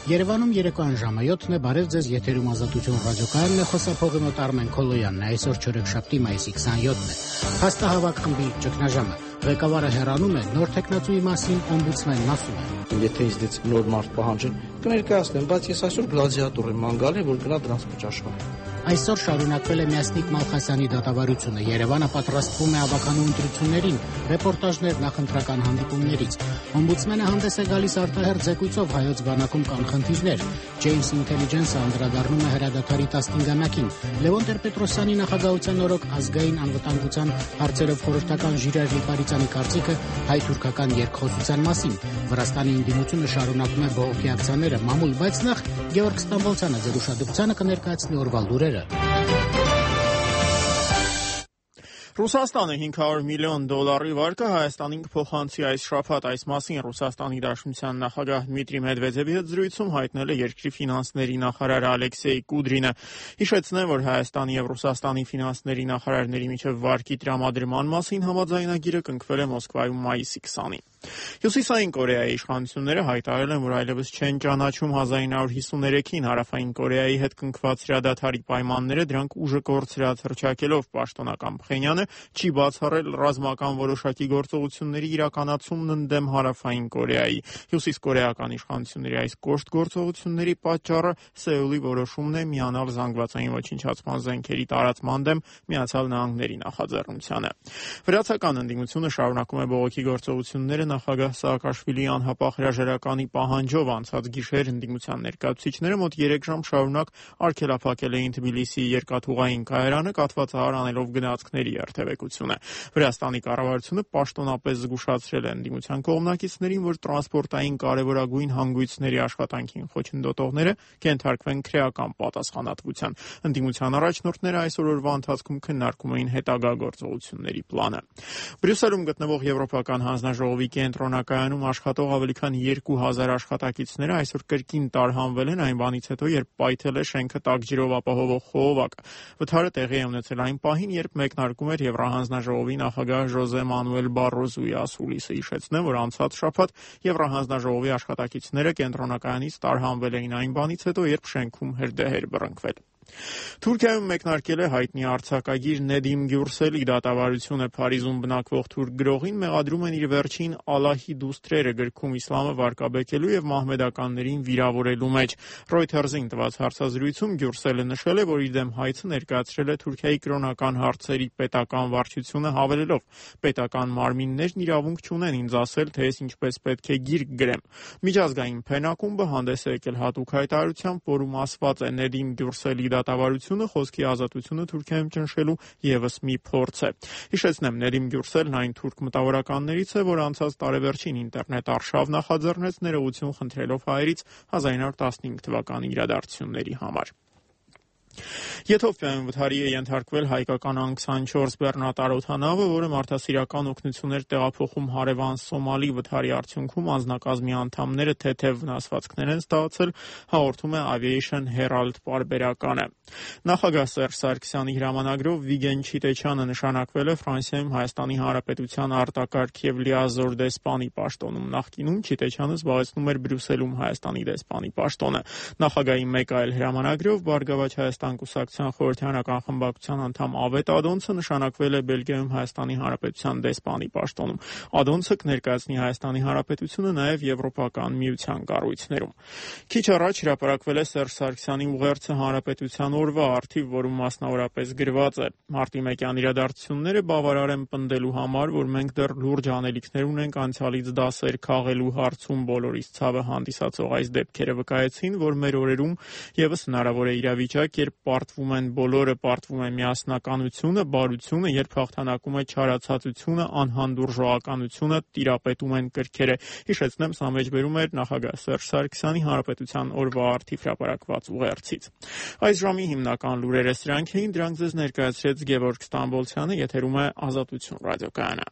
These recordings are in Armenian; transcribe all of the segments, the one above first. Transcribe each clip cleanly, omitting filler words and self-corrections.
Երևանում երեկոյան ժամը 7-ն է, բարև ձեզ, եթերում Ազատություն ռադիոկայանն է, խոսափողի մոտ Արմեն Քոլոյանն է, այսօր չորեքշաբթի մայիսի 27-ն է։ Փաստահավաք խմբի ճգնաժամը, ղեկավարը հեռանում է, նոր տեխնացուի մասին օմբուդսմենն ասում է. Եթե ինձնից նոր մարդ պահանջեն, կներկայացնեմ, բայց ես այսօր գլադիատոր եմ ման գալի, որ գնա դրանց մեջ աշխատի։ Այսօր շարունակվել է Միասնիկ Մալխասյանի դատավարությունը։ Երևանը պատրաստվում է ավականու ընտրություններին, ռեպորտաժներ նախընտրական հանդիպումներից։ Օմբուդսմենը հանդես է գալիս արտահերթ զեկույցով հայոց բանակում կան խնդիրներ։ James Intelligence-ը անդրադառնում է հրադադարի 15-ամյակին։ Լևոն Տեր-Պետրոսյանի նախագահության օրոք ազգային անվտանգության հարցերով խորհրդական Ժիրայր Լիպարիցյանի կարծիքը հայ-թուրքական երկխոսության մասին։ Վրաստանի ընդդիմությունը շարունակում է բողոքի ակցիաները մամուլ, բայց նախ Գևորգ Ստամբոլցյանը ձեր ուշադրությանը կներկայացնի օրվա լուրերը։ Ռուսաստանը $500 միլիոն վարկը Հայաստանին կփոխանցի այս շաբաթ։ Այս մասին Ռուսաստանի Դաշնության նախագահ Դմիտրի Մեդվեդևի հետ զրույցում հայտնել է երկրի ֆինանսների նախարար Ալեքսեյ Կուդրինը։ Հիշեցնեմ, որ Հայաստանի եւ Ռուսաստանի ֆինանսների նախարարների միջև վարկի տրամադրման մասին համաձայնագիրը կնքվել է Մոսկվայում մայիսի 20-ին։ Հյուսիսային Կորեայի իշխանությունները հայտարարել են, որ այլևս չեն ճանաչում 1953-ին Հարավային Կորեայի հետ կնքված հրադադարի պայմանները, դրանք ուժը կորցրած հռչակելով պաշտոնական Փխենյանը չի բացառել ռազմական որոշակի գործողությունների իրականացումն ընդդեմ Հարավային Կորեայի։ Հյուսիսկորեական իշխանությունների այս կոշտ գործողությունների պատճառը Սեուլի որոշումն է միանալ զանգվածային ոչնչացման զենքերի տարածման դեմ Միացյալ Նահանգների նախաձեռնությանը։ Վրացական ընդդիմությունը շարունակում է բողոքի գործողությունները նախագահ Սաակաշվիլիի անհապաղ հրաժարականի պահանջով անցած գիշեր ընդդիմության ներկայացուցիչները մոտ 3 ժամ շարունակ արգելափակել էին Թբիլիսիի երկաթուղային կայարանը, կաթվածահար անելով գնացքների երթևեկությունը։ Վրաստանի կառավարությունը պաշտոնապես զգուշացրել է ընդդիմության կողմնակիցներին, որ տրանսպորտային կարևորագույն հանգույցների աշխատանքին խոչընդոտողները կենթարկվեն քրեական պատասխանատվության։ Ընդդիմության առաջնորդները այս օրվա ընթացքում քննարկում էին հետագա գործողությունների պլանը։ Բրյուսելում գտնվող Եվրոպական հանձնաժողովի կենտրոնակայանում աշխատող ավելի քան 2000 աշխատակիցները այսօր կրկին տարհանվել են այն բանից հետո, երբ պայթել է շենքը տաք ջրով ապահովող խողովակը։ Վթարը տեղի է ունեցել այն պահին, երբ մեկնարկում էր Եվրահանձնաժողովի նախագահ Ժոզե Մանուել Բարրոզուի ասուլիսը։ Հիշեցնեմ, որ անցած շաբաթ Եվրահանձնաժողովի աշխատակիցները կենտրոնակայանից տարհանվել էին այն բանից հետո, երբ շենքում հրդեհ էր բռնկվել։ Թուրքիայում մեկնարկել է հայտնի արձակագիր Նեդիմ Գյուրսելի դատավարությունը։ Փարիզում բնակվող թուրք գրողին մեղադրում են իր վերջին Ալլահի դուստրերը գրքում իսլամը վարկաբեկելու եւ մահմեդականներին վիրավորելու մեջ։ Reuters-ին տված հարցազրույցում Գյուրսելը նշել է, որ իր դեմ հայցը ներկայացրել է Թուրքիայի կրոնական հարցերի պետական վարչությունը, հավելելով. պետական մարմիններն իրավունք չունեն ինձ ասել, թե ես ինչպես պետք է գիրք գրեմ։ Միջազգային փենակումբը հանդես է եկել հատուկ հայտարարությամբ, որում ասված է Նեդիմ Գյուրսելի դատավարությունը խոսքի ազատությունը Թուրքիայում ճնշելու եւս մի փորձ է։ Հիշեցնեմ, Նեդիմ Գյուրսելն այն թուրք մտավորականներից է, որ անցած տարեվերջին ինտերնետ արշավ նախաձեռնեց ներողություն խնդրելով հայերից 1915 թվականի իրադարձությունների համար։ Եթովպիայում վթարի է ենթարկվել հայկական Ան-24 բեռնատար օդանավը, որը մարդասիրական օգնություն էր տեղափոխում հարևան Սոմալի։ Վթարի արդյունքում անձնակազմի անդամները թեթև վնասվածքներ են ստացել, հաղորդում է Aviation Herald պարբերականը։ Նախագահ Սերժ Սարգսյանի հրամանագրով Վիգեն Չիտեչյանը նշանակվել է Ֆրանսիայում Հայաստանի Հանրապետության արտակարգ եւ լիազոր դեսպանի պաշտոնում։ Նախկինում Չիտեչյանը զբաղեցնում էր Բրյուսելում Հայաստանի դեսպանի պաշտոնը։ Նախագահի մեկ այլ հրամանագրով Բարգավաճ Հայաստան կուսակցության խորհրդարանական խմբակցության անդամ Ավետ Ադոնցը նշանակվել է Բելգիայում Հայաստանի Հանրապետության դեսպանի պաշտոնում։ Ադոնցը կներկայացնի Հայաստանի Հանրապետությունը նաև Եվրոպական միության կառույցներում։ Քիչ առաջ հրապարակվել է Սերժ Սարգսյանի ուղերձը Հանրապետության օրվա առթիվ, որում մասնավորապես գրված է. Մարտի 1-յան իրադարձությունները բավարար են պնդելու համար, որ մենք դեռ լուրջ անելիքներ ունենք անցյալից դասեր քաղելու հարցում։ Բոլորիս ցավը հանդիսացող այս դեպքերը վկայեցին, որ մեր օրերում եւս հնարավոր է իրավիճակ, երբ պարտվում են բոլորը, պարտվում է միասնականությունը, բարությունը, երբ հաղթանակում է չարացածությունը, անհանդուրժողականությունը, տիրապետում են կրքերը։ Հիշեցնեմ, սա մեջբերում էր նախագահ Սերժ Սարգսյանի Հանրապետության օրվա առթիվ հրապարակված ուղերձից։ Այս ժամի հիմնական լուրերը սրանք էին, դրանք ձեզ ներկայացրեց Գևորգ Ստամբոլցյանը, եթերում է Ազատություն ռադիոկայանը։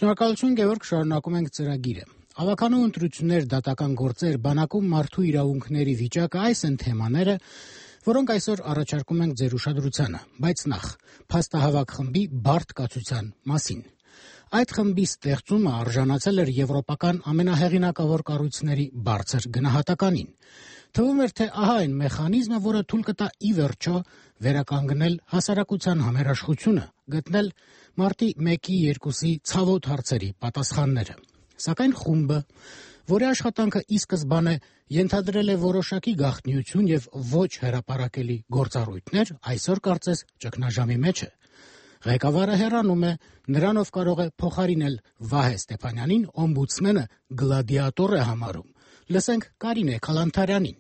Շնորհակալություն Գևորգ, շարունակում ենք ծրագիրը։ Ավականու ընտրություններ, դատական գործեր, բանակում մարդու իրավունքների վիճակը այս են թեմաները, որոնք այսօր առաջարկում ենք ձեր ուշադրությանը, բայց նախ փաստահավաք խմբի բարդ կացության մասին։ Այդ խմբի ստեղծումը արժանացել էր եվրոպական ամենահեղինակավոր կառույցների բարձր գնահատականին։ Թվում էր, թե ահա այն մեխանիզմը, որը թույլ կտա ի վերջո վերականգնել հասարակության համերաշխությունը, գտնել մարտի 1-2-ի ցավոտ հարցերի պատասխանները։ Սակայն խումբը, որի աշխատանքը ի սկզբանե ենթադրել է որոշակի գաղտնիություն եւ ոչ հրապարակելի գործառույթներ, այսօր կարծես ճգնաժամի մեջ է։ Ղեկավարը հեռանում է, նրանով կարող է փոխարինել Վահե Ստեփանյանին, օմբուդսմենը գլադիատոր է համարում։ Լսենք Կարինե Քալանթարյանին։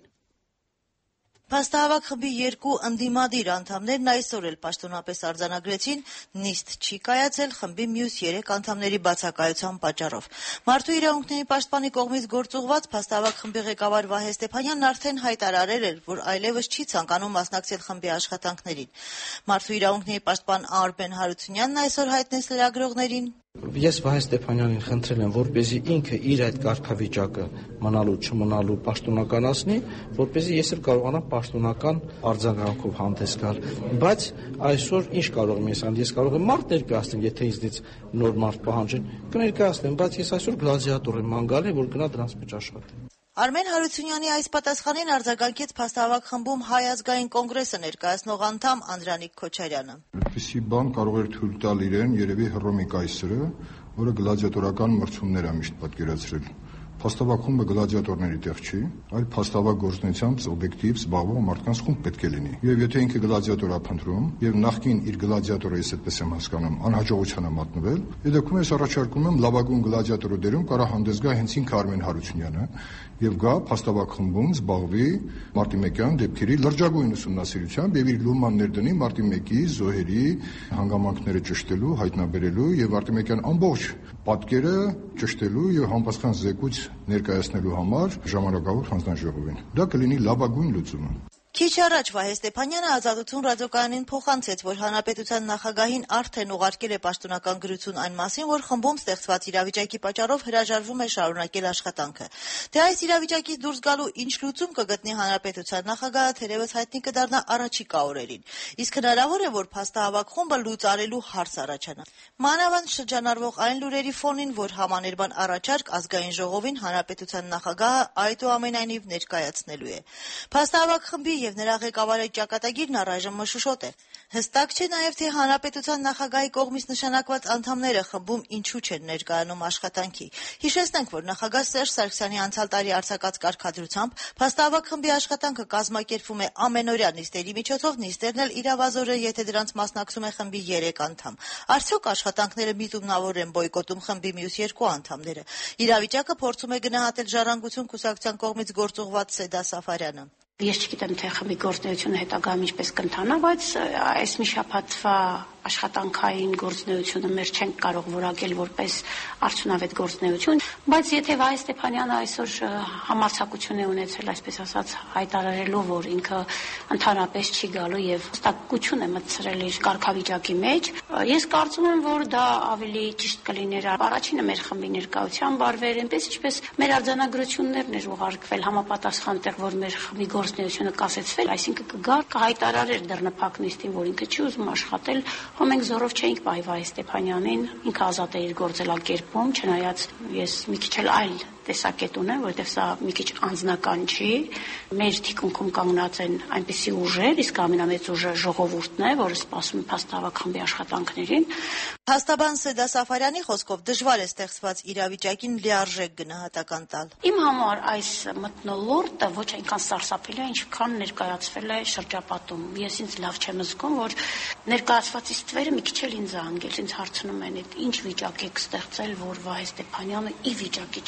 Փաստահավաք խմբի 2 ընդդիմադիր անդամներն այսօր էլ պաշտոնապես արձանագրեցին, նիստ չի կայացել խմբի մյուս 3 անդամների բացակայության պատճառով։ Մարդու իրավունքների պաշտպանի կողմից գործուղված փաստահավաք խմբի ղեկավար Վահե Ստեփանյանն արդեն հայտարարել էր, որ այլևս չի ցանկանում մասնակցել խմբի աշխատանքներին։ Մարդու իրավունքների պաշտպան Արմեն Հարությունյանն այսօր հայտնեց լրագրողներին. Ես Վահե Ստեփանյանին խնդրել եմ, որպեսզի ինքը իր այդ կարգավիճակը մնալու չմնալու պաշտոնականացնի, որպեսզի ես էլ կարողանամ պաշտոնական արձագանքով հանդես գալ։ Բայց այսօր ինչ կարող եմ ես անել, ես կարող եմ մարդ ներկայացնել, եթե ինձնից նոր մարդ պահանջեն, կներկայացնեմ, բայց ես այսօր գլադիատոր եմ անգալի, որ գնա դրանց մեջ աշխատի։ Արմեն Հարությունյանի այս պատասխանին արձագանքեց փաստահավաք խմբում Հայ ազգային կոնգրեսը ներկայացնող անդամ Անդրանիկ Քոչարյանը։ Այդպիսի բան կարող էր թույլ տալ իրեն երևի Հռոմի կայսրը, որը գլադիատորական մրցումներ է միշտ պատկերացրել։ Փաստահավաք խումբը գլադիատորների տեղ չի, այլ փաստահավաք գործունեությամբ օբյեկտիվ զբաղվող մարդկանց խումբ պետք է լինի։ Եվ եթե ինքը գլադիատոր է փնտրում, եւ նախքին իր գլադիատորը, ես այդպես եմ հասկանում, անհաջողության է մատնվել, այդ դեպքում ես առաջարկում եմ լավագույն գլադիատորը դերում կարա հանդես գա հենց ինքը Արմեն Հարությունյանը եւ գա փաստահավաք խմբում զբաղվի մարտի 1-յան դեպքերի լրջագույն ուսումնասիրությամբ եւ իր լումաններ դնի մարտի 1-ի զոհերի հանգամանքները ճշտելու, հայտնաբերելու եւ մարտի 1-յան ամբողջ պատկերը ճշտելու եւ համապատասխան զեկույց ներկայացնելու համար ժամանակավոր հանձնաժողովին։ Դա կլինի լավագույն լուծումը։ Քիչ առաջ Վահե Ստեփանյանը Ազատություն ռադիոկայանին փոխանցեց, որ հանրապետության նախագահին արդեն ուղարկել է պաշտոնական գրություն այն մասին, որ խմբում ստեղծված իրավիճակի պատճառով հրաժարվում է շարունակել աշխատանքը։ Թե այս իրավիճակից դուրս գալու ինչ լուծում կգտնի հանրապետության նախագահը, թերևս հայտնի կդառնա առաջիկա օրերին։ Իսկ հնարավոր է, որ փաստահավաք խումբը լուծարելու հարց առաջանա։ Մանավանդ շրջանառվող այն լուրերի ֆոնին, որ համաներբան առաջարկ ազգային ժողովին հանրապետության նախագահը այդուամենայնիվ ներկայացնելու է։ Փաստահավաք խմբի եւ նրա ղեկավարի ճակատագիրն առայժմ մշուշոտ է։ Հստակ չէ նաեւ, թե հանրապետության նախագահի կողմից նշանակված անդամները խմբում ինչու չեն ներկայանում աշխատանքի։ Հիշեցնենք, որ նախագահ Սերժ Սարգսյանի անցյալ տարի արձակած կարգադրությամբ փաստահավաք խմբի աշխատանքը կազմակերպվում է ամենօրյա նիստերի միջոցով, նիստերն էլ իրավազոր է, եթե դրանց մասնակցում է խմբի 3 անդամ։ Արդյոք աշխատանքները միտումնավոր են բոյկոտում խմբի մյուս 2 անդամները։ Իրավիճակը փորձում է գնահատել Ժառանգություն կուսակցության կողմից գործուղված Սեդա Սաֆարյանը։ Ես չգիտեմ, թե խմբի գործունեությունը հետագայում ինչպես կընթանա, բայց այս մի շաբաթվա աշխատանքային գործունեությունը մեր չենք կարող որակել որպես արդյունավետ գործունեություն, բայց եթե Վահե Ստեփանյանը այսօր համարձակություն է ունեցել, այսպես ասած, հայտարարելով, որ ինքը ընդհանրապես չի գալու եւ հստակություն է մտցրել իր կարգավիճակի մեջ, ես կարծում եմ, որ դա ավելի ճիշտ կլիներ առաջինը մեր խմբի ներկայությամբ արվեր, այնպես ինչպես մեր արձանագրություններն էր ուղարկվել համապատասխան տեղ, որ մեր խմբի գործունեությունը կասեցվել, այսինքն կգար, կհայտարարեր դեռնփակ նիստին, որ ինքը չի ուզում աշխատել, հո մենք զորով չէինք պահի Վահե Ստեփանյանին, ինքը ազատ է իր գործելակերպում, չնայած ես մի քիչ էլ այլ տեսակետ ունեմ, որովհետև սա մի քիչ անձնական չի, մեր թիկունքում կանգնած են այնպիսի ուժեր, իսկ ամենամեծ ուժը ժողովուրդն է, որը սպասում է փաստահավաք խմբի աշխատանքներին։ Փաստաբան Սեդա Սաֆարյանի խոսքով դժվար է ստեղծված իրավիճակին լիարժեք գնահատական տալ։ Իմ համար այս մթնոլորտը ոչ այնքան սարսափելի է, ինչքան ներկայացվել է շրջապատում։ Ես ինձ լավ չեմ զգում, որ ներկայացվածից թվերը մի քիչ էլ ինձ անգել, ինձ հարցնում են, ինչ վիճակ եք ստեղծել, որ Վահե Ստեփանյանը ի վիճակի չի եղել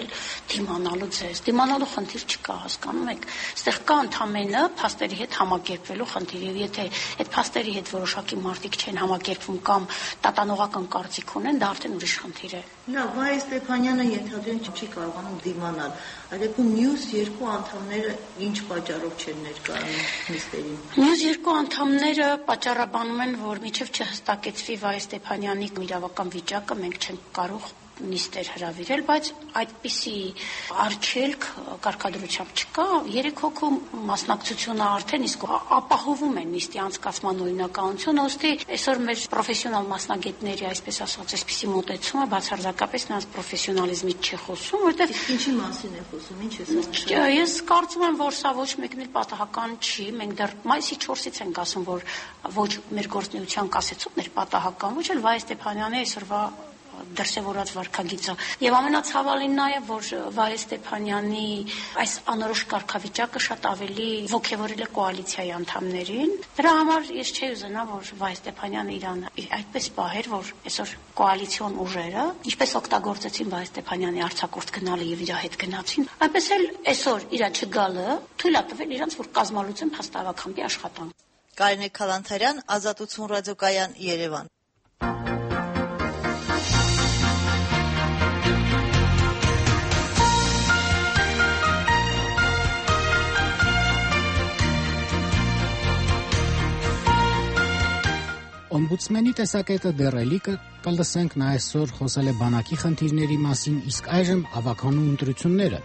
հրավիրել դիմանալու ձեզ։ Դիմանալու խնդիր չկա, հասկանում եք։ Այստեղ կա ընդամենը փաստերի հետ համակերպվելու խնդիր, եւ եթե այդ փաստերի հետ որոշակի մարդիկ չեն համակերպվում կամ տատանողական կարծիք ունեն, դա արդեն ուրիշ խնդիր է։ Լավ, Վայ Ստեփանյանը ենթադրեն չի կարողանում դիմանալ։ Այդեպքում մյուս երկու անդամները ինչ պատճառով չեն ներկայանում նիստերին։ Մյուս երկու անդամները պատճառաբանում են, որ մինչև չհստակեցվի Վայ Ստեփանյանի իրավական վիճակը, մենք չենք կարող նիստեր հրավիրել, բայց այդպիսի արգելք կարգադրությամբ չկա։ 3 հոգու մասնակցությունը արդեն իսկ ապահովում են նիստի անցկացման օրինականությունը, ըստի այսօր մեր պրոֆեսիոնալ մասնագետների, այսպես ասած, այսպիսի մոտեցումը բացարձակապես նրանց պրոֆեսիոնալիզմից չի խոսում, որտեղ ինչի մասին է խոսում, ինչ է ասում։ Ես կարծում եմ, որ սա ոչ մեկն էլ պատահական չի։ Մենք դեռ մայիսի 4-ից ենք ասում, որ ոչ մեր գործունեության կասեցումներ պատահական, ոչ էլ Վայ Ստեփանյանի այսօրվա դրսևորած վարքագիծը։ Եվ ամենացավալին նա է, որ Վայ Ստեփանյանի այս անորոշ կարգավիճակը շատ ավելի ոգևորել է կոալիցիայի անդամներին։ Դրա համար ես չէի ուզենա, որ Վայ Ստեփանյանը իրան այդպես պահեր, որ այսօր կոալիցիոն ուժերը ինչպես օգտագործեցին Վայ Ստեփանյանի արձակուրդ գնալը եւ իր հետ գնացին, այնպես էլ այսօր իր չգալը թույլ է տվել իրանց, որ կազմալուծեն փաստավախամբի աշխատանք։ Կարինե Քալանթարյան, Ազատություն ռադիոկայան, Երևան։ Օմբուդսմենի տեսակետը դեռելիկը կլսենք նա այսօր խոսել է բանակի խնդիրների մասին, իսկ այժմ ավականու ընտրությունները։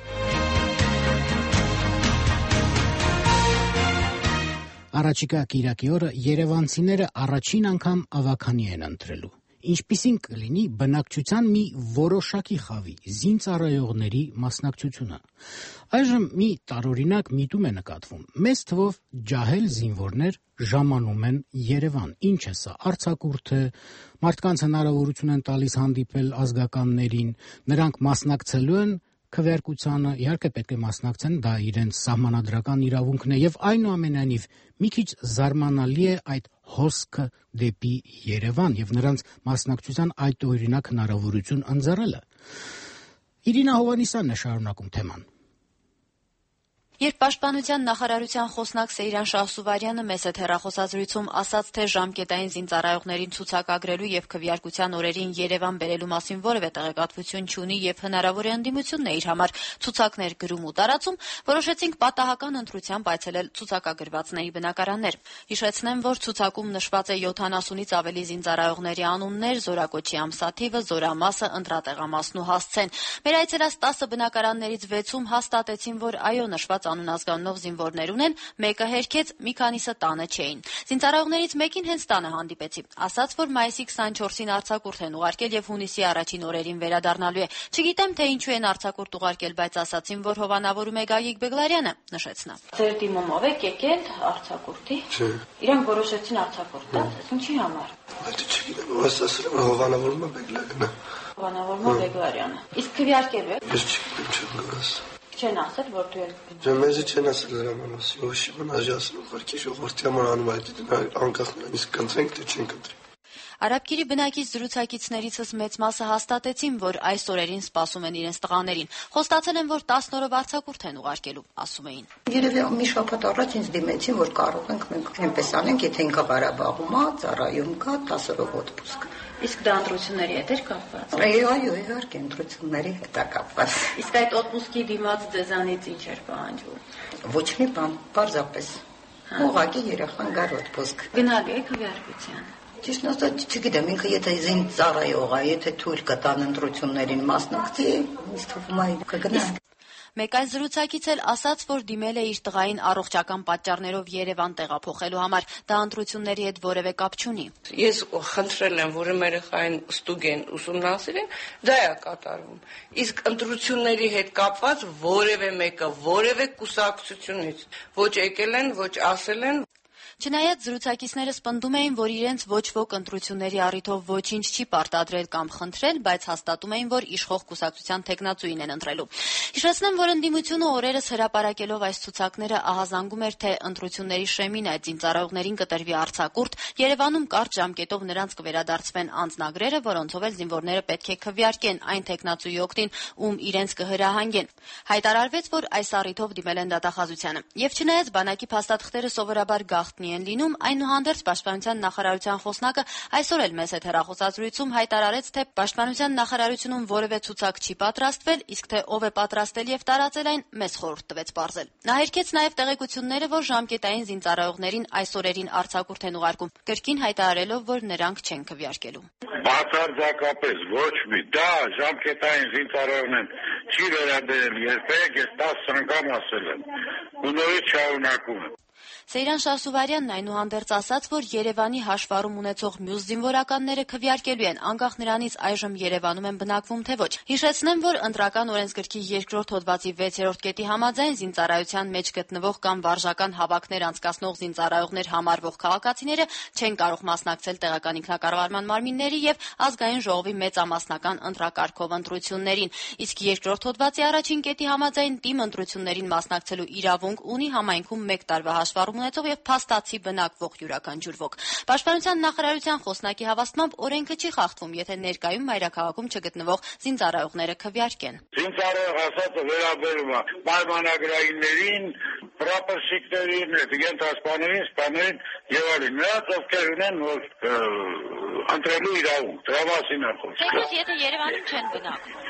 Առաջիկա կիրակի օրը երևանցիները առաջին անգամ ավականի են ընտրելու։ Ինչպիսին կլինի բնակչության մի որոշակի խավի զինծառայողների մասնակցությունը։ Այժմ մի տարօրինակ միտում է նկատվում։ Մեծ թվով ջահել զինվորներ ժամանում են Երևան։ Ինչ է սա, արձակուրդ է, մարդկանց հնարավորություն են տալիս հանդիպել ազգականներին, նրանք մասնակցելու են քվեարկությանը, իհարկե պետք է մասնակցեն, դա իրենց սահմանադրական իրավունքն է, եւ այնուամենայնիվ մի քիչ զարմանալի է այդ հոսքը դեպի Երևան եւ նրանց մասնակցության այդ օրինակ հնարավորություն ընձեռելը։ Իրինա Հովանիսյանն է շարունակում թեման։ Երբ Պաշտպանության նախարարության խոսնակ Սեյրան Շահսուվարյանը մեծ հեռախոսազրույցում ասաց, թե ժամկետային զինծառայողներին ցուցակագրելու եւ քվեարկության օրերին Երևան բերելու մասին որևէ տեղեկատվություն չունի եւ հնարավոր է ընդդիմությունն է իր համար ցուցակներ գրում ու տարածում, որոշեցինք պատահական ընտրությամբ այցելել ցուցակագրվածների բնակարաններ։ Հիշեցնեմ, որ ցուցակում նշված է 70-ից ավելի զինծառայողների անուններ, զորակոչի ամսաթիվը, զորամասը, ընտրատեղամասն ու հասցեն։ Մեր այցելած 10 բնակարաններից 6-ում հաստատեցին, որ այո, նշված անուն-ազգանունով զինվորներ ունեն, մեկը հերքեց, մի քանիսը տանը չէին։ Զինծառայողներից մեկին հենց տանը հանդիպեցի։ Ասաց, որ մայիսի 24-ին արձակուրդ են ուղարկել եւ հունիսի առաջին օրերին վերադառնալու է։ Չգիտեմ, թե ինչու են արձակուրդ ուղարկել, բայց ասացին, որ հովանավորում է Գագիկ Բեգլարյանը, նշեց նա։ Ձեր դիմումով եք եկել արձակուրդի։ Չէ։ Իրանք որոշեցին արձակուրդ տալ, ինչի համար։ Բայց չգիտեմ, ասացել եմ հովանավորում է Բեգլարյանը։ Հովանավորում է Բեգլարյանը։ Իսկ քվեարկելու եք։ Ես չգիտեմ, չեմ գնաս։ Չեն ասել, որ դու եք։ Դե մեզ չեն ասել դրան մասին, ոչ մնաժ ասել, ուղղակի ժողովրդի համար անում այդ անկախ նույնիսկ կընտրենք, թե չենք ընտրի։ Արաբկիրի բնակիչ զրուցակիցներիցս մեծ մասը հաստատեցին, որ այս օրերին սպասում են իրենց տղաներին։ Խոստացել են, որ 10 օրով արձակուրդ են ուղարկելու, ասում էին։ Երևի մի շաբաթ առաջ ինձ դիմեցին, որ կարող ենք մենք այնպես անենք, եթե ինքը Ղարաբաղում է, ծառայում կա 10 օրով օդպուսկ։ Իսկ դա ընտրությունների հետ էր կապված։ Այո, իհարկե ընտրությունների հետ է կապված։ Իսկ այդ օդպուսկի դիմաց ձեզանից ինչ էր պահանջվում։ Ոչ մի բան, պարզապես։ Ուղղակի երեխան գար օդպուսկ։ Գնալու եք քվեարկության։ Ճիշտն ասած, չգիտեմ, ինքը եթե զին ծառայող է, եթե թույլ կտան ընտրություններին մասնակցի, ինձ թվում է կգնա։ Մեկ այլ զրուցակից էլ ասաց, որ դիմել է իր տղային առողջական պատճառներով Երևան տեղափոխելու համար, դա ընտրությունների հետ որևէ կապ չունի։ Ես խնդրել եմ, որ իմ երեխային ստուգեն, ուսումնասիրեն, դա է կատարվում։ Իսկ ընտրությունների հետ կապված որևէ մեկը, որևէ կուսակցությունից ոչ եկել են, ոչ ասել են։ Չնայած զրուցակիցները պնդում էին, որ իրենց ոչ ոք ընտրությունների առիթով ոչինչ չի պարտադրել կամ խնդրել, բայց հաստատում էին, որ իշխող կուսակցության թեկնածուին են ընտրելու։ Հիշեցնեմ, որ ընդդիմությունը օրերս հրապարակելով այս ցուցակները ահազանգում էր, թե ընտրությունների շեմին այդ զինծառայողներին կտրվի արձակուրդ, Երևանում կարճ ժամկետով նրանց կվերադարձվեն անձնագրերը, որոնցով էլ զինվորները պետք է քվեարկեն այն թեկնածուի օգտին, ում իրենց կհրահանգեն։ Հայտարարվեց, որ այս առիթով դիմել են դատախազությանը։ Եվ չնայած բանակի փաստաթղթերը սովորաբար գաղտնի են լինում, այնուհանդերձ Պաշտպանության նախարարության խոսնակը այսօր էլ մեծ հեռախոսազրույցում հայտարարեց, թե Պաշտպանության նախարարությունում որևէ ցուցակ չի պատրաստվել, իսկ թե ով է պատրաստել եւ տարածել այն, մեծ խորհուրդ տվեց պարզել։ Նա հերքեց նաեւ տեղեկությունները, որ ժամկետային զինծառայողներին այս օրերին արձակուրդ են ուղարկում, կրկին հայտարարելով, որ նրանք չեն քվեարկելու։ Բացարձակապես ոչ մի դա ժամկետային զինծառայողն են չի վերաբերել երբեք, ես 10 անգամ ասել եմ։ Ու նորից շարունակում եմ։ Սեյրան Շահսուվարյանն այնուհանդերձ ասաց, որ Երևանի հաշվառում ունեցող մյուս զինվորականները քվեարկելու են, անկախ նրանից այժմ Երևանում են բնակվում, թե ոչ։ Հիշեցնեմ, որ ընտրական օրենսգրքի 2-րդ հոդվածի 6-րդ կետի համաձայն զինծառայության մեջ գտնվող կամ վարժական հավաքներ անցկացնող զինծառայողներ համարվող քաղաքացիները չեն կարող մասնակցել տեղական ինքնակառավարման մարմինների եւ ազգային ժողովի մեծամասնական ընտրակարգով ընտրություններին, իսկ 2-րդ հոդվածի առաջին կետի համաձայն թիմ ընտրություններին մասնակցելու իրավունք ունի համայնքում 1 տարվա հաշվառում ունեցող եւ փաստացի բնակվող յուրաքանչյուր ոք։ Պաշտպանության նախարարության խոսնակի հավաստմամբ օրենքը չի խախտվում, եթե ներկայում մայրաքաղաքում չգտնվող զինծառայողները քվեարկեն։ Զինծառայող ասածը վերաբերում է պայմանագրայիններին, պրապորշիկներին, գենտասպաներին, սպաներին եւ այլն։ Նրանց ովքեր ունեն որ ընտրելու իրավունք, դրա մասին է խոսքը։ Բայց եթե Երևանում չեն բնակվում։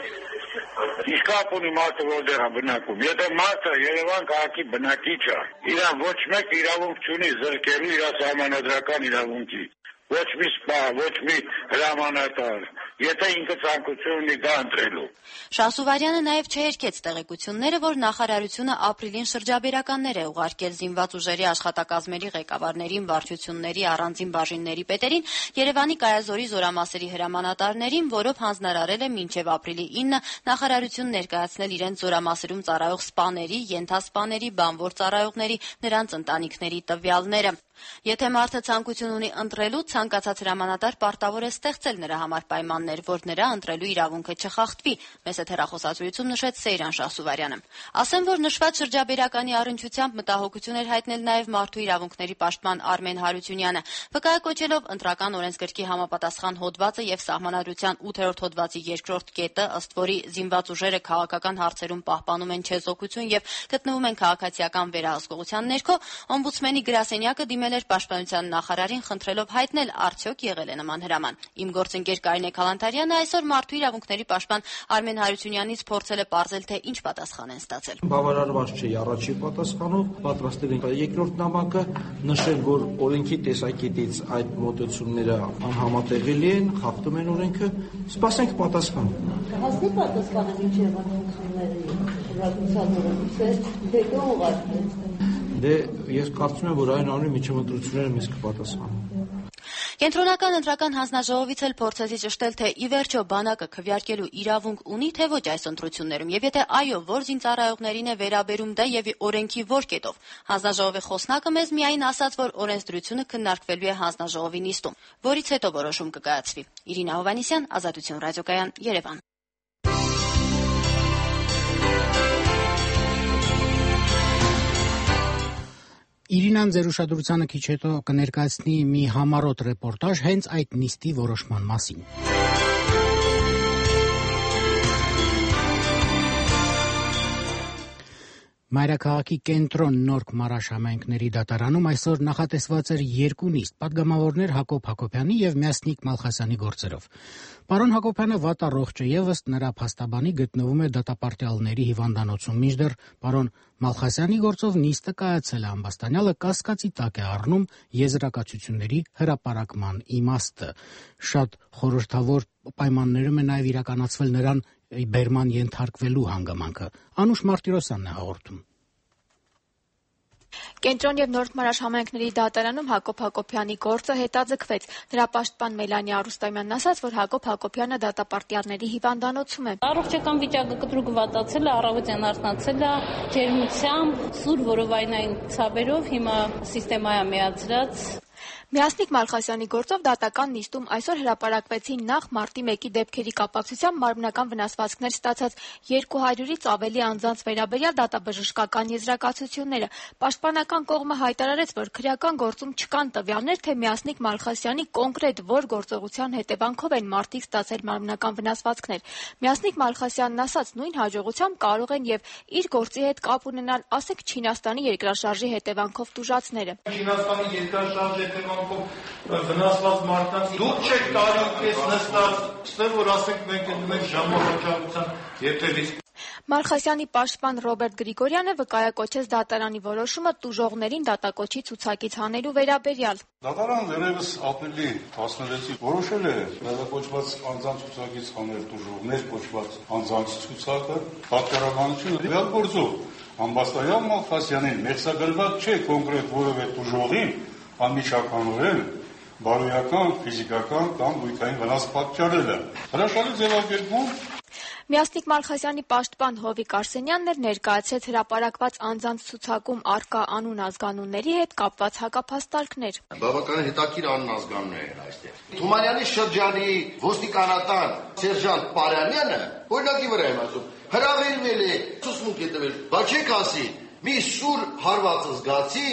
Ինչ կապ ունի մարդը որտեղ է բնակվում։ Եթե մարդը Երևան քաղաքի բնակիչ է, իրան ոչ մեկ իրավունք չունի զրկելու իր սահմանադրական իրավունքի։ Ոչ մի սպա, ոչ մի հրամանատար, եթե ինքը ցանկություն ունի դա ընտրելու։ Շահսուվարյանը նաև չհերքեց տեղեկությունները, որ նախարարությունը ապրիլին շրջաբերականներ է ուղարկել զինված ուժերի աշխատակազմերի ղեկավարներին, վարչությունների, առանձին բաժինների պետերին, Երևանի Կայազորի զորամասերի հրամանատարներին, որով հանձնարարել է մինչև ապրիլի 9 նախարարություն ներկայացնել իրենց զորամասերում ծառայող սպաների, ենթասպաների, բանվոր ծառայողների, նրանց ընտանիքների տվյալները։ Եթե մարդը ցանկություն ունի ընտրելու, ցանկացած հրամանատար պարտավոր է ստեղծել նրա համար պայմաններ, որ նրա ընտրելու իրավունքը չխախտվի, մեծ հեռախոսազրույցում նշեց Սեյրան Շահսուվարյանը։ Ասեմ, որ նշված շրջաբերականի առնչությամբ մտահոգություն էր հայտնել նաև մարդու իրավունքների պաշտպան Արմեն Հարությունյանը, վկայակոչելով ընտրական օրենսգրքի համապատասխան հոդվածը եւ Սահմանադրության 8-րդ հոդվածի 2-րդ կետը, ըստ որի զինված ուժերը քաղաքական հարցերում պահպանում են չեզոքություն եւ գտնվում են քաղաքացիական վերահսկողության ներքո, օմբուդսմենի գրասենյակը դիմել էր Պաշտպանության նախարարին խնդրելով հայտնել արդյոք եղել է նման հրաման։ Իմ գործընկեր Կարինե Քալանթարյանը այսօր մարդու իրավունքների պաշտպան Արմեն Հարությունյանից փորձել է պարզել, թե ինչ պատասխան են ստացել։ Բավարարված չէ առաջին պատասխանով, պատրաստել ենք երկրորդ նամակը, նշել, որ օրենքի տեսակետից այդ մոտեցումները անհամատեղելի են, խախտում են օրենքը, սպասենք պատասխան։ Հասնի պատասխանը մինչև ընտրությունների Դե ես կարծում եմ, որ այն անունի միջև ընտրությունները մեզ կպատասխանեն։ Կենտրոնական ընտրական հանձնաժողովից էլ փորձեցի ճշտել, թե ի վերջո բանակը քվեարկելու իրավունք ունի, թե ոչ այս ընտրություններում, եւ եթե այո, որ զինծառայողներին է վերաբերում դա եւ օրենքի որ կետով։ Հանձնաժողովի խոսնակը մեզ միայն ասաց, որ օրենսդրությունը քննարկվելու է հանձնաժողովի նիստում, որից հետո որոշում կկայացվի։ Իրինա Հովհաննիսյան, Ազատություն ռադիոկայան, Երևան։ Իրինան ձեր ուշադրությանը քիչ հետո կներկայացնի մի համառոտ ռեպորտաժ հենց այդ նիստի որոշման մասին։ Մայրաքաղաքի կենտրոն Նորք Մարաշ համայնքների դատարանում այսօր նախատեսված էր 2 նիստ՝ պատգամավորներ Հակոբ Հակոբյանի եւ Մյասնիկ Մալխասյանի գործերով։ Պարոն Հակոբյանը վատառողջ է եւ ըստ նրա փաստաբանի գտնվում է դատապարտյալների հիվանդանոցում, մինչդեռ պարոն Մալխասյանի գործով նիստը կայացել է, ամբաստանյալը կասկածի տակ է առնում եզրակացությունների հրապարակման իմաստը։ Շատ խորհրդավոր պայմաններում է նաեւ իրականացվել նրան բերման ենթարկվելու հանգամանքը։ Անուշ Մարտիրոսյանն է հաղորդում։ Կենտրոն եւ Նորդ Մարաշ համայնքների դատարանում Հակոբ Հակոբյանի գործը հետաձգվեց։ Նրա պաշտպան Մելանիա Արուստամյանն ասաց, որ Հակոբ Հակոբյանը դատապարտյալների հիվանդանոցում է։ Առողջական վիճակը կտրուկ վատացել է, առավոտյան արթնացել է, ջերմությամբ, սուր որովայնային ցավերով, հիմա սիստեմայա միացրած։ Միասնիկ Մալխասյանի գործով դատական նիստում այսօր հրապարակվեցին նախ մարտի 1-ի դեպքերի կապակցությամբ մարմնական վնասվածքներ ստացած 200-ից ավելի անձանց վերաբերյալ դատաբժշկական եզրակացությունները։ Պաշտպանական կողմը հայտարարեց, որ քրեական գործում չկան տվյալներ, թե Միասնիկ Մալխասյանի կոնկրետ որ գործողության հետևանքով են մարտիկ ստացել մարմնական վնասվածքներ։ Միասնիկ Մալխասյանն ասաց, նույն հաջողությամբ կարող են եւ իր գործի հետ կապ ունենալ, ասենք, Չինաստանի երկրաշարժի հետևանքով տուժածները։ Չինաստանի երկրաշարժի վնասված մարդկանց դուք չեք տարիքես նստած, ստեղ որ ասենք մենք ենք ժամանակահատության եթերից։ Մալխասյանի պաշտպան Ռոբերտ Գրիգորյանը վկայակոչեց դատարանի որոշումը տուժողներին դատակոչի ցուցակից հանելու վերաբերյալ։ Դատարանը դեռևս ապրիլի 16-ին որոշել է դատակոչված անձանց ցուցակից հանել տուժողներ կոչված անձանց ցուցակը։ Պատկերաբանությունը դրան գործով ամբաստայան Մալխասյանին մեղսագրված չէ կոնկրետ որևէ տուժողին անմիջականորեն բարոյական, ֆիզիկական կամ բույթային վնաս պատճառելը։ Հրաշալի ձևակերպում Միասնիկ Մալխասյանի պաշտպան Հովիկ Արսենյանն էր ներկայացրեց հրապարակված անձանց ցուցակում առկա անուն ազգանունների հետ կապված հակափաստարկներ։ Բավականին հետաքրքիր անուն ազգանուններ են այստեղ։ Թումանյանի շրջանի ոստիկանատան սերժանտ Պարյանյանը օրինակի վրա եմ ասում, հրավիրվել է, ցուցմունք է տվել, բայց չեք ասի, մի սուր հարվածը զգացի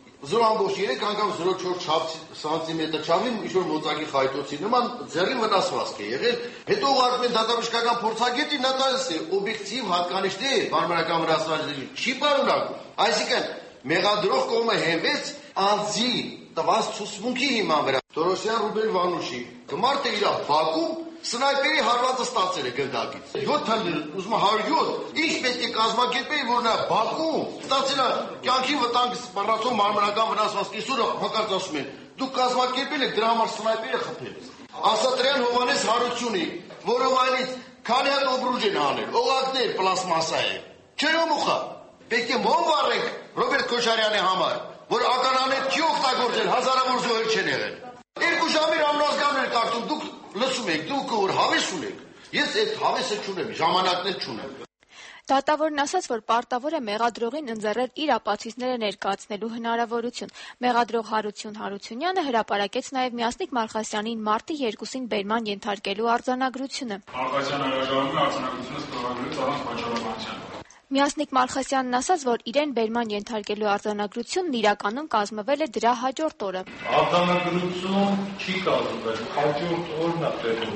0.3 անգամ 0.4 սանտիմետր չավին ինչ-որ մոծակի խայտոցի նման ձեռի վնասվածք է եղել, հետո ուղարկում են դատաբժշկական փորձագետի, նա տալիս է օբյեկտիվ հատկանիշներ մարմնական վնասվածքների, չի պարունակում, այսինքն մեղադրող կողմը հենվեց անձի տված ցուցմունքի հիման վրա։ Թորոսյան Ռուբեն Վանուշի մարդը իր բակում սնայպերի հարվածը ստացել է գնդակից 7 ուզում 107 ինչ պետք է կազմակերպեի, որ նա բակում ստացել է կյանքի վտանգ սպառնացող մարմնական վնասվածքի սուրը հակարծ ասում են դուք կազմակերպել եք դրա համար սնայպերը խփել։ Ասատրյան Հովանես Հարությունի որովայնից քանի հատ օբրուժ են հանել, օղակներ պլաստմասա է։ Չէ՞ մուխա։ Պետք է մոմ վառենք Ռոբերտ Քոչարյանի համար, որ ականանետ չի օգտագործել, հազարավոր զոհեր չեն եղել։ 2 ժամի անազգաններ կարծում դուք լսում եք, դուք որ հավես ունեք, ես այդ հավեսը չունեմ, ժամանակներ չունեմ։ Դատավորն ասաց, որ պարտավոր է մեղադրողին ընձեռել իր ապացույցները ներկայացնելու հնարավորություն։ Մեղադրող Հարություն Հարությունյանը հրապարակեց նաև Միասնիկ Մալխասյանին մարտի 2-ին բերման ենթարկելու արձանագրությունը։ Մալխասյանը հրաժարվում է արձանագրությունը ստորագրելուց առանց պատճառաբանության։ Միասնիկ Մալխասյանն ասաց, որ իրեն բերման ենթարկելու արձանագրությունն իրականում կազմվել է դրա հաջորդ օրը։ Արձանագրություն չի կազմվել, հաջորդ օրն է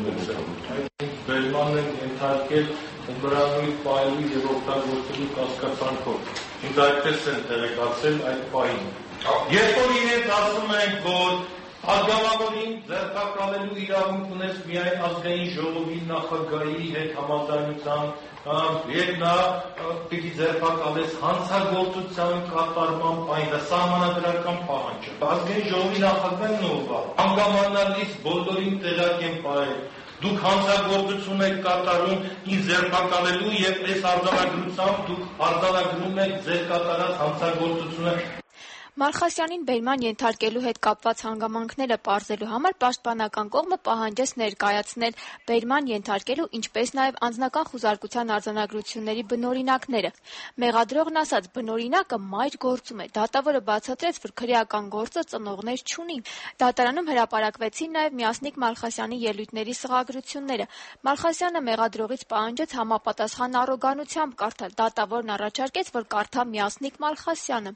տեղի բերմանն են ենթարկել ըմբրանույթ պահելու եւ օգտագործելու կասկածանքով։ Ինձ այդպես են տեղեկացրել այդ պահին։ Երբ որ իրենք ասում են, որ Արգավանորին ձերբակալելու իրավունք ունես միայն ազգային ժողովի նախագահի հետ համաձայնությամբ եւ նա պիտի ձերբակալես հանցագործության կատարման պահին, դա սահմանադրական պահանջ է։ Ազգային ժողովի նախագահն ով է, հանգամանալից բոլորին տեղակ են պահել։ Դուք հանցագործություն եք կատարում ինձ ձերբակալելու եւ այս արձանագրությամբ դուք արձանագրում եք ձեր կատարած հանցագործությունը։ Մալխասյանին բերման ենթարկելու հետ կապված հանգամանքները պարզելու համար պաշտպանական կողմը պահանջեց ներկայացնել բերման ենթարկելու, ինչպես նաև անձնական խուզարկության արձանագրությունների բնօրինակները։ Մեղադրողն ասաց, բնօրինակը մայր գործում է։ Դատավորը բացատրեց, որ քրեական գործը ծնողներ չունի։ Դատարանում հրապարակվեցին նաև Միասնիկ Մալխասյանի ելույթների սղագրությունները։ Մալխասյանը մեղադրողից պահանջեց համապատասխան առոգանությամբ կարդալ։ Դատավորն առաջարկեց, որ կարդա Միասնիկ Մալխասյանը։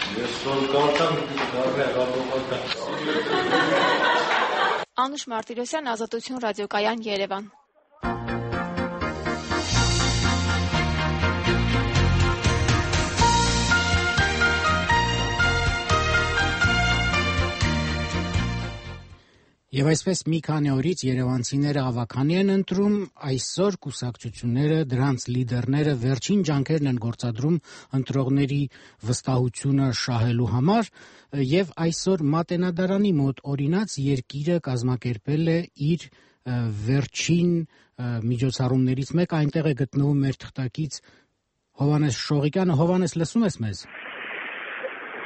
Անուշ Մարտիրոսյան, Ազատություն ռադիոկայան, Երևան։ Եվ այսպես մի քանի օրից երևանցիները ավականի են ընտրում, այսօր կուսակցությունները, դրանց լիդերները վերջին ջանքերն են գործադրում ընտրողների վստահությունը շահելու համար, եւ այսօր Մատենադարանի մոտ օրինաց երկիրը կազմակերպել է իր վերջին միջոցառումներից մեկը, այնտեղ է գտնվում մեր թղթակից Հովհաննես Շողիկյանը։ Հովհաննես, լսում ես մեզ։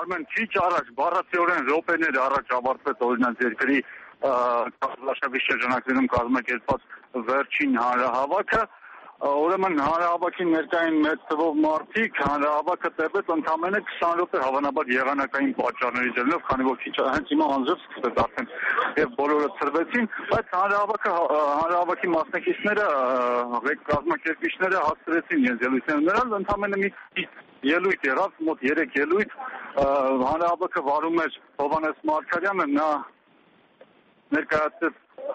Արմեն, քիչ առաջ, բառացիորեն րոպեներ առաջ ավարտվեց օրինակ երկրի Կազլաշավի շրջանակներում կազմակերպված վերջին հանրահավաքը, ուրեմն հանրահավաքի ներկային մեծ թվով մարդիկ հանրահավաքը տևեց ընդամենը 20 րոպե հավանաբար եղանակային պատճառների ջերմով, քանի որ քիչ հենց հիմա անձամբ սկսեց արդեն եւ բոլորը ցրվեցին, բայց հանրահավաքի մասնակիցները, կազմակերպիչները հասցրեցին իրենց ելույթները ունենալ, ընդամենը մի ելույթ եղավ, մոտ 3 ելույթ, հանրահավաքը վարում էր Հովհաննես Մարգարյանը, նա ներկայացրեց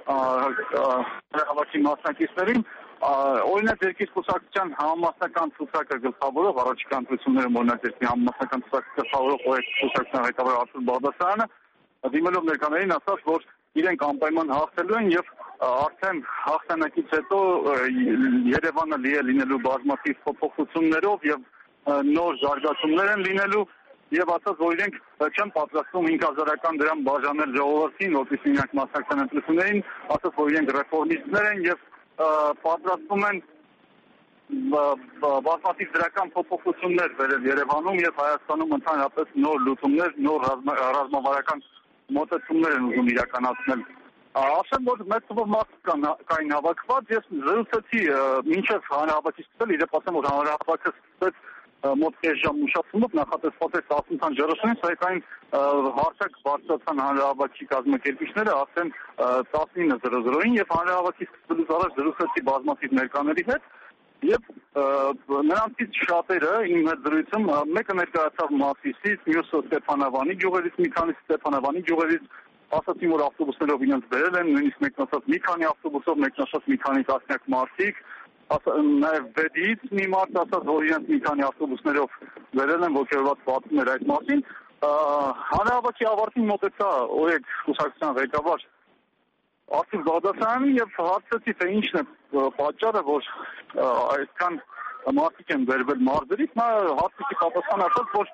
հանրահավաքի մասնակիցներին, օրինակ երկիր կուսակցության համամասնական ցուցակը գլխավորող առաջիկա ընտրություններում օրինակ երկրի համամասնական ցուցակը գլխավորող կուսակցության ղեկավար Արթուր Բաղդասարյանը դիմելով ներկաներին ասաց, որ իրենք անպայման հաղթելու են եւ արդեն հաղթանակից հետո Երևանը լի է լինելու բազմաթիվ փոփոխություններով եւ նոր զարգացումներ են լինելու եւ ասաց, որ իրենք չեն պատրաստվում 5000-ական դրամ բաժանել ժողովրդին, որպեսզի իրենք մասնակցեն ընտրություններին, ասաց, որ իրենք ռեֆորմիստներ են եւ պատրաստվում են բազմաթիվ դրական փոփոխություններ բերել Երևանում եւ Հայաստանում ընդհանրապես նոր լուծումներ, նոր ռազմավարական մոտեցումներ են ուզում իրականացնել։ Ասեմ, որ մեծ թվով մարդիկ կային հավաքված, ես զրուցեցի մինչև հանրահավաքի սկսել, իրեն ասեմ, որ հանրահավաքը սկսեց մոտ 5 ժամ ուշացումով, նախատեսված էր 10:30-ին, սակայն հարթակ բարձրացան հանրահավաքի կազմակերպիչները արդեն 19:00-ին եւ հանրահավաքի սկսվելուց առաջ զրուցեցի բազմաթիվ ներկաների հետ եւ նրանցից շատերը իմ հետ զրույցում մեկը ներկայացավ Մասիսից, մյուսը Ստեփանավանի գյուղերից, մի քանիսը Ստեփանավանի գյուղերից, ասացին, որ ավտոբուսներով իրենց բերել են, նույնիսկ մեկն ասաց մի քանի ավտոբուսով, մեկն ասաց մի քանի տասնյակ մարդիկ, նաև Բեդից մի մարդ ասաց, որ իրենց մի քանի ավտոբուսներով վերել են, ոգևորված պատմում էր այդ մասին։ Հանրահավաքի ավարտին մոտեցա օրեք կուսակցության ղեկավար Արթուր Բաղդասարյանին եւ հարցրեցի, թե ինչն է պատճառը, որ այդքան մարդիկ են վերվել մարզերից։ Նա հարցի պատասխան ասաց, որ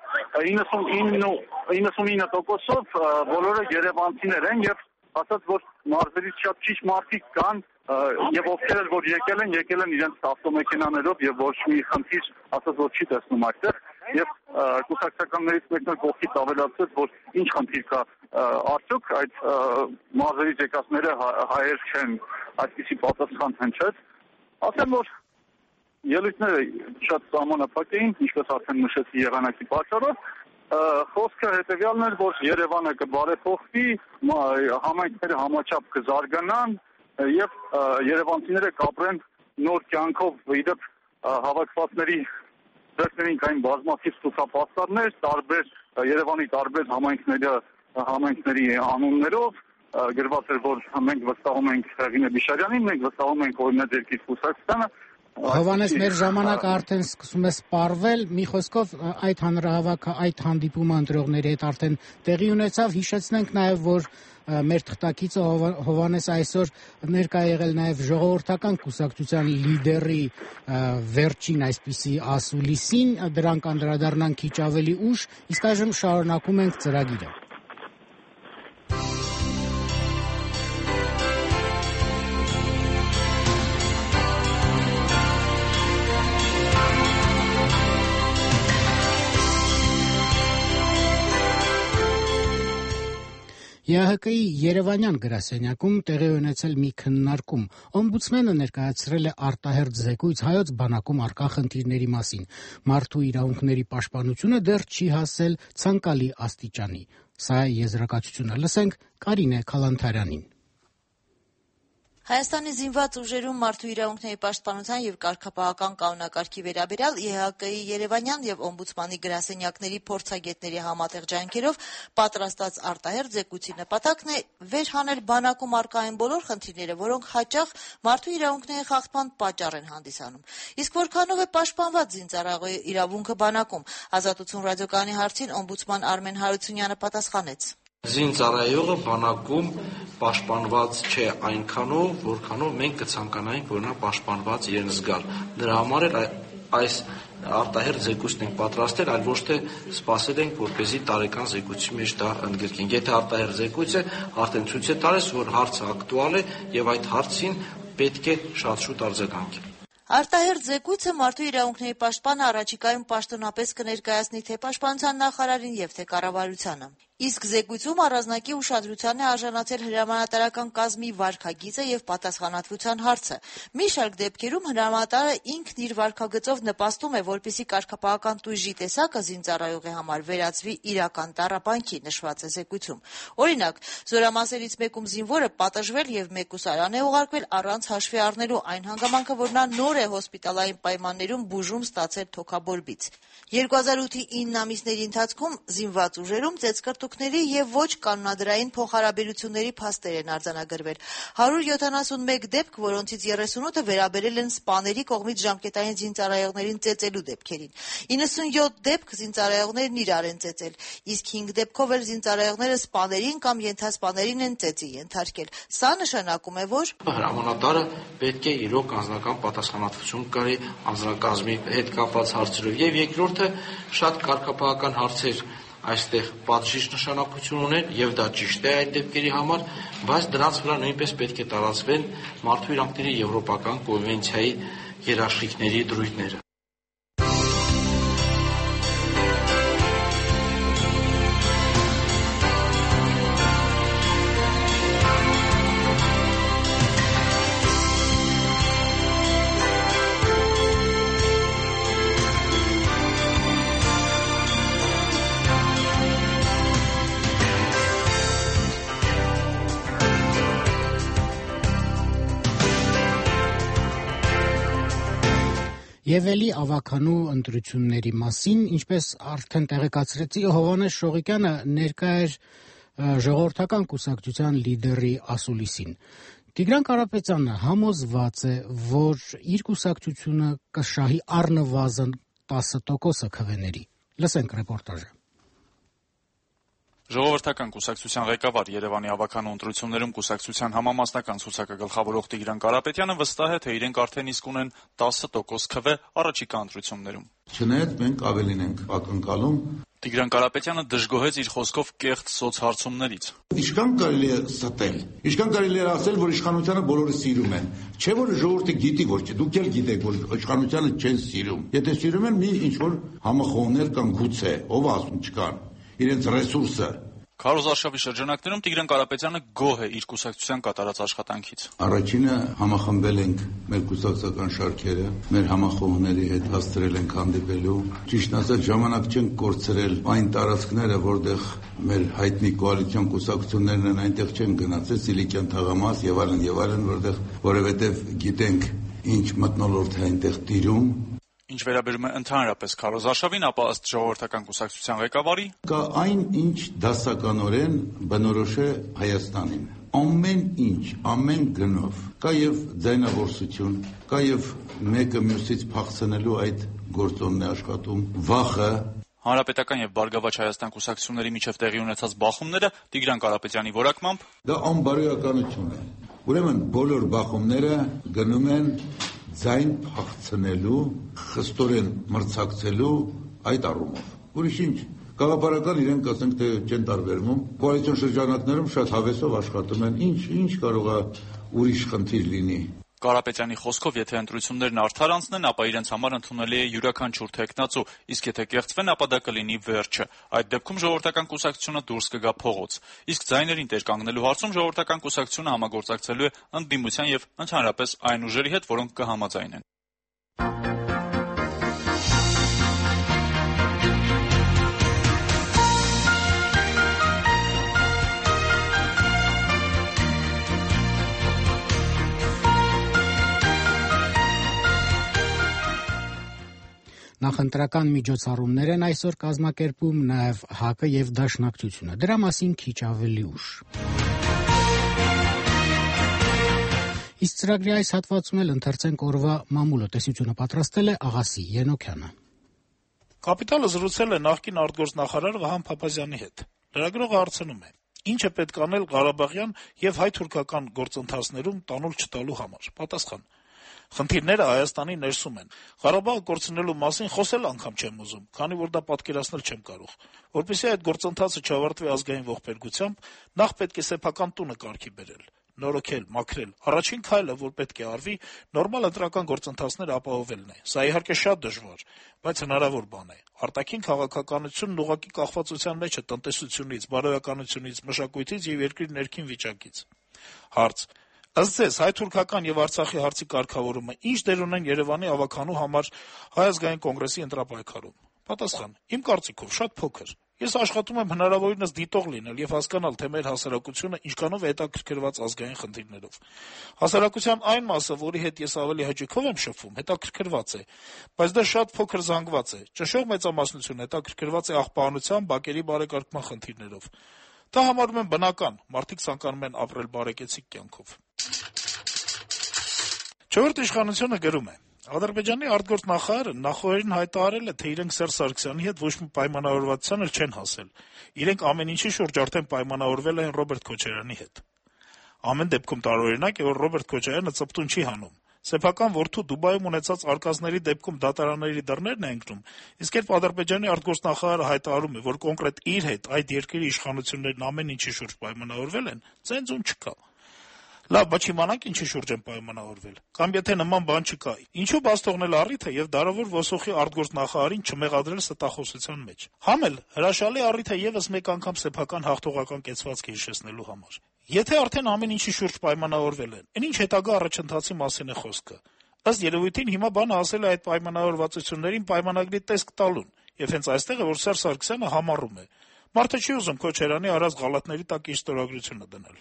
99%-ով բոլորը երևանցիներ են եւ ասաց, որ մարզերից շատ քիչ մարդիկ կան եւ ովքեր որ եկել են իրենց ավտոմեքենաներով եւ ոչ մի խնդիր ասաց, որ չի տեսնում այդտեղ եւ կուսակցականներից մեկն կողքից ավելացրեց, որ ինչ խնդիր կա արդյոք այդ մարզերից եկածները հայեր չեն, այդպիսի պատասխան հնչեց։ Ասեմ, որ ելույթները շատ սահմանափակ էին, ինչպես արդեն նշեցի եղանակի պատճառով, խոսքը հետեւյալն էր, որ Երևանը կբարեփոխվի, համայնքները համաչափ կզարգանան եւ երևանցիները կապրեն նոր կյանքով, իդեպ հավաքվածների ձեռքներին կային բազմաթիվ ցուցապաստառներ, տարբեր Երևանի տարբեր համայնքների անուններով, գրված էր, որ մենք վստահում ենք Հեղինե Բիշարյանին, մենք վստահում ենք օրինակ երկիր կուսակցությանը։ Հովհաննես, մեր ժամանակը արդեն սկսում է սպառվել, մի խոսքով այդ հանրահավաքը, այդ հանդիպումը ընտրողների հետ արդեն տեղի ունեցավ, հիշեցնենք նաև, որ մեր թղթակիցը Հովհաննես այսօր ներկա եղել նաև ժողովրդական կուսակցության լիդերի վերջին այսպիսի ասուլիսին, դրան կանդրադառնանք քիչ ավելի ուշ, իսկ այժմ շարունակում ենք ծրագիրը։ ԵԱՀԿ-ի Երևանյան գրասենյակում տեղի ունեցել մի քննարկում։ Օմբուդսմենը ներկայացրել է արտահերթ զեկույց հայոց բանակում առկա խնդիրների մասին։ Մարդու իրավունքների պաշտպանությունը դեռ չի հասել ցանկալի աստիճանի։ Սա է եզրակացությունը։ Լսենք Կարինե Քալանթարյանին։ Հայաստանի զինված ուժերում մարդու իրավունքների պաշտպանության եւ կարգապահական կանոնակարգի վերաբերյալ ԵԱՀԿ-ի Երևանյան եւ Օմբուդսմանի գրասենյակների փորձագետների համատեղ ջանքերով պատրաստած արտահերթ զեկույցի նպատակն է վեր հանել բանակում առկա այն բոլոր խնդիրները, որոնք հաճախ մարդու իրավունքների խախտման պատճառ են հանդիսանում։ Իսկ որքանով է պաշտպանված զինծառայողի իրավունքը բանակում, Ազատություն ռադիոկայանի հարցին օմբուդսման Արմեն Հարությունյանը պատասխանեց. Զինծառայողը բանակում պաշտպանված չէ այնքանով, որքանով մենք կցանկանայինք, որ նա պաշտպանված իրեն զգալ։ Դրա համար էլ այս արտահերթ զեկույցն ենք պատրաստել, այլ ոչ թե սպասել ենք, որպեսզի տարեկան զեկույցի մեջ դա ընդգրկենք։ Եթե արտահերթ զեկույց է, արդեն ցույց է տալիս, որ հարցը ակտուալ է եւ այդ հարցին պետք է շատ շուտ արձագանքել։ Արտահերթ զեկույցը մարդու իրավունքների պաշտպանը առաջիկայում պաշտոնապես կներկայացնի թե պաշտպանության նախարարին եւ թե կառավարությանը։ Իսկ զեկույցում առանձնակի ուշադրության է արժանացել հրամանատարական կազմի վարքագիծը եւ պատասխանատվության հարցը։ Մի շարք դեպքերում հրամանատարը ինքն իր վարքագծով նպաստում է, որպեսզի կարգապահական տույժի տեսակը զինծառայողի համար վերածվի իրական տառապանքի, նշված է զեկույցում։ Օրինակ, զորամասերից մեկում զինվորը պատժվել եւ մեկուսարան է ուղարկվել առանց հաշվի առնելու այն հանգամանքը, որ նա նոր է հոսպիտալային պայմաններում բուժում ստացել թոքաբորբից։ 2008-ի 9 ամիսների ընթացքում զինված ուժերում ծեծկռտուքների եւ ոչ կանոնադրային փոխհարաբերությունների փաստեր են արձանագրվել։ 171 դեպք, որոնցից 38-ը վերաբերել են սպաների կողմից ժամկետային զինծառայողներին ծեծելու դեպքերին։ 97 դեպք զինծառայողներն իրար են ծեծել, իսկ 5 դեպքով էլ զինծառայողները սպաներին կամ ենթասպաներին են ծեծի ենթարկել։ Սա նշանակում է, որ հրամանատարը պետք է իրոք անձնական պատասխանատվություն կրի անձնակազմի հետ կապված հարցերով, եւ երկրորդը շատ կարգապահական հարցեր այստեղ պատժիչ նշանակություն ունեն եւ դա ճիշտ է այդ դեպքերի համար, բայց դրանց վրա նույնպես պետք է տարածվեն մարդու իրավունքների եվրոպական կոնվենցիայի երաշխիքների դրույթները։ Եվ էլի ավականու ընտրությունների մասին, ինչպես արդեն տեղեկացրեցի, Հովհաննես Շողիկյանը ներկա էր ժողովրդական կուսակցության լիդերի ասուլիսին։ Տիգրան Կարապետյանը համոզված է, որ իր կուսակցությունը կշահի առնվազն 10% քվեների։ Լսենք ռեպորտաժը։ Ժողովրդական կուսակցության ղեկավար Երևանի ավականու ընտրություններում կուսակցության համամասնական ցուցակը գլխավորող Տիգրան Կարապետյանը վստահ է, թե իրենք արդեն իսկ ունեն 10% քվե առաջիկա ընտրություններում։ Չնայած մենք ավելին ենք ակնկալում։ Տիգրան Կարապետյանը դժգոհեց իր խոսքով կեղծ սոցհարցումներից։ Ինչքան կարելի է ստել, ինչքան կարելի է ասել, որ իշխանությունը բոլորը սիրում են։ Չէ՞ որ ժողովուրդը գիտի, որ դուք էլ գիտեք, որ իշխանությունը չեն սիրում։ Եթե սիրում են, մի ինչ-որ համախոհներ կան գուցե, ով ասում չկան, իրենց ռեսուրսը։ Քարոզարշավի շրջանակներում Տիգրան Կարապետյանը գոհ է իր կուսակցության կատարած աշխատանքից։ Առաջինը համախմբել ենք մեր կուսակցական շարքերը, մեր համախոհների հետ հաստրել ենք հանդիպելու։ Ճիշտ ասած, ժամանակ չենք կորցրել այն տարածքները, որտեղ մեր հայտնի կոալիցիոն կուսակցություններն են, այնտեղ չեն գնացել, Սիլիկյան թաղամաս եւ այլն, որտեղ որովհետեւ գիտենք ինչ մթնոլորտ է այնտեղ տիրում։ Ինչ վերաբերում է ընդհանրապես քարոզարշավին, ապա ըստ ժողովրդական կուսակցության ղեկավարի կա այն, ինչ դասականորեն բնորոշ է Հայաստանին։ Ամեն ինչ, ամեն գնով կա եւ ձայնավորսություն, կա եւ մեկը մյուսից փախցնելու այդ գործոնն է աշխատում, վախը։ Հանրապետական եւ Բարգավաճ Հայաստան կուսակցությունների միջև տեղի ունեցած բախումները Տիգրան Կարապետյանի որակմամբ դա անբարոյականություն է։ Ուրեմն բոլոր բախումները գնում են ձայն փախցնելու, խստորեն մրցակցելու այդ առումով։ Ուրիշ ինչ, գաղափարական իրենք ասենք թե չեն տարբերվում, կոալիցիոն շրջանակներում շատ հավեսով աշխատում են, ինչ կարող է ուրիշ խնդիր լինի։ Կարապետյանի խոսքով, եթե ընտրություններն արդար անցնեն, ապա իրենց համար ընդունելի է յուրաքանչյուր թեկնածու, իսկ եթե կեղծվեն, ապա դա կլինի վերջը։ Այդ դեպքում ժողովրդական կուսակցությունը դուրս կգա փողոց։ Իսկ ձայներին տեր կանգնելու հարցում ժողովրդական կուսակցությունը համագործակցելու է ընդդիմության եւ ընդհանրապես այն ուժերի հետ, որոնք կհամաձայնեն։ Նախընտրական միջոցառումներ են այսօր կազմակերպում նաև ՀԱԿ-ը եւ Դաշնակցությունը։ Դրա մասին քիչ ավելի ուշ։ Իսկ ծրագրի այս հատվածում էլ ընթերցենք օրվա մամուլը։ Տեսությունը պատրաստել է Աղասի Ենոքյանը։ Կապիտալը զրուցել է նախկին արտգործնախարար Վահան Փափազյանի հետ։ Լրագրողը հարցնում է. ինչ է պետք անել Ղարաբաղյան եւ հայ-թուրքական գործընթացներում տանուլ չտալու համար։ Պատասխան. խնդիրները Հայաստանի ներսում են։ Ղարաբաղը կորցնելու մասին խոսել անգամ չեմ ուզում, քանի որ դա պատկերացնել չեմ կարող։ Որպեսզի այդ գործընթացը չավարտվի ազգային ողբերգությամբ, նախ պետք է սեփական տունը կարգի բերել։ նորոգել, մաքրել։ Առաջին քայլը, որ պետք է արվի, նորմալ ընտրական գործընթացներ ապահովելն է։ Սա իհարկե շատ դժվար, բայց հնարավոր բան է։ Արտաքին քաղաքականությունն ուղղակի կախվածության մեջ է տնտեսությունից, բարոյականությունից, մշակույթից եւ երկրի ներքին վիճակից։ Հարց. ըստ ձեզ, հայ-թուրքական եւ Արցախի հարցի կարգավորումը ինչ դեր ունեն Երևանի ավականու համար Հայ ազգային կոնգրեսի ընտրապայքարում։ Պատասխան. իմ կարծիքով շատ փոքր։ Ես աշխատում եմ հնարավորինս դիտող լինել եւ հասկանալ, թե մեր հասարակությունը ինչքանով է հետաքրքրված ազգային խնդիրներով։ Հասարակության այն մասը, որի հետ ես ավելի հաճույքով եմ շփվում, հետաքրքրված է, բայց դա շատ փոքր զանգված է։ Ճշող մեծամասնությունը հետաքրքրված է աղբահանության, բակերի բարեկարգման խնդիրներով։ Դա համարում եմ բնական, մարդիկ ցանկանում են ապրել բարեկեցիկ կյանքով։ Չորրորդ իշխանությունը գրում է. Ադրբեջանի արտգործնախարարը նախորդին հայտարարել է, թե իրենք Սերժ Սարգսյանի հետ ոչ մի պայմանավորվածության էլ չեն հասել։ Իրենք ամեն ինչի շուրջ արդեն պայմանավորվել են Ռոբերտ Քոչարյանի հետ։ Ամեն դեպքում տարօրինակ է, որ Ռոբերտ Քոչարյանը ծպտուն չի հանում։ Սեփական որդու Դուբայում ունեցած արկածների դեպքում դատարանների դռներն է ընկնում, իսկ երբ Ադրբեջանի արտգործնախարարը հայտարարում է, որ կոնկրետ իր հետ այդ երկրի իշխանություններն ամեն ինչի շուրջ պայմանավորվել են, ցենզուն չկա։ Լավ, բայց իմանանք ինչի շուրջ են պայմանավորվել։ Կամ եթե նման բան չկա, ինչու բաց թողնել առիթը եւ դարավոր ոսոխի արտգործնախարարին չմեղադրել ստախոսության մեջ։ Համ էլ հրաշալի առիթ է եւս մեկ անգամ սեփական հաղթողական կեցվածքը հիշեցնելու համար։ Եթե արդեն ամեն ինչի շուրջ պայմանավորվել են, ինչ հետագա առաջընթացի մասին է խոսքը։ Ըստ երևույթին հիմա բանը ասել է այդ պայմանավորվածություններին պայմանագրի տեսք տալուն, եւ հենց այստեղ է, որ Սերժ Սարգսյանը համառում է։ Մարդը չի ուզում Քոչարյանի արած գաղափարների տակ իր ստորագրությունը դնել։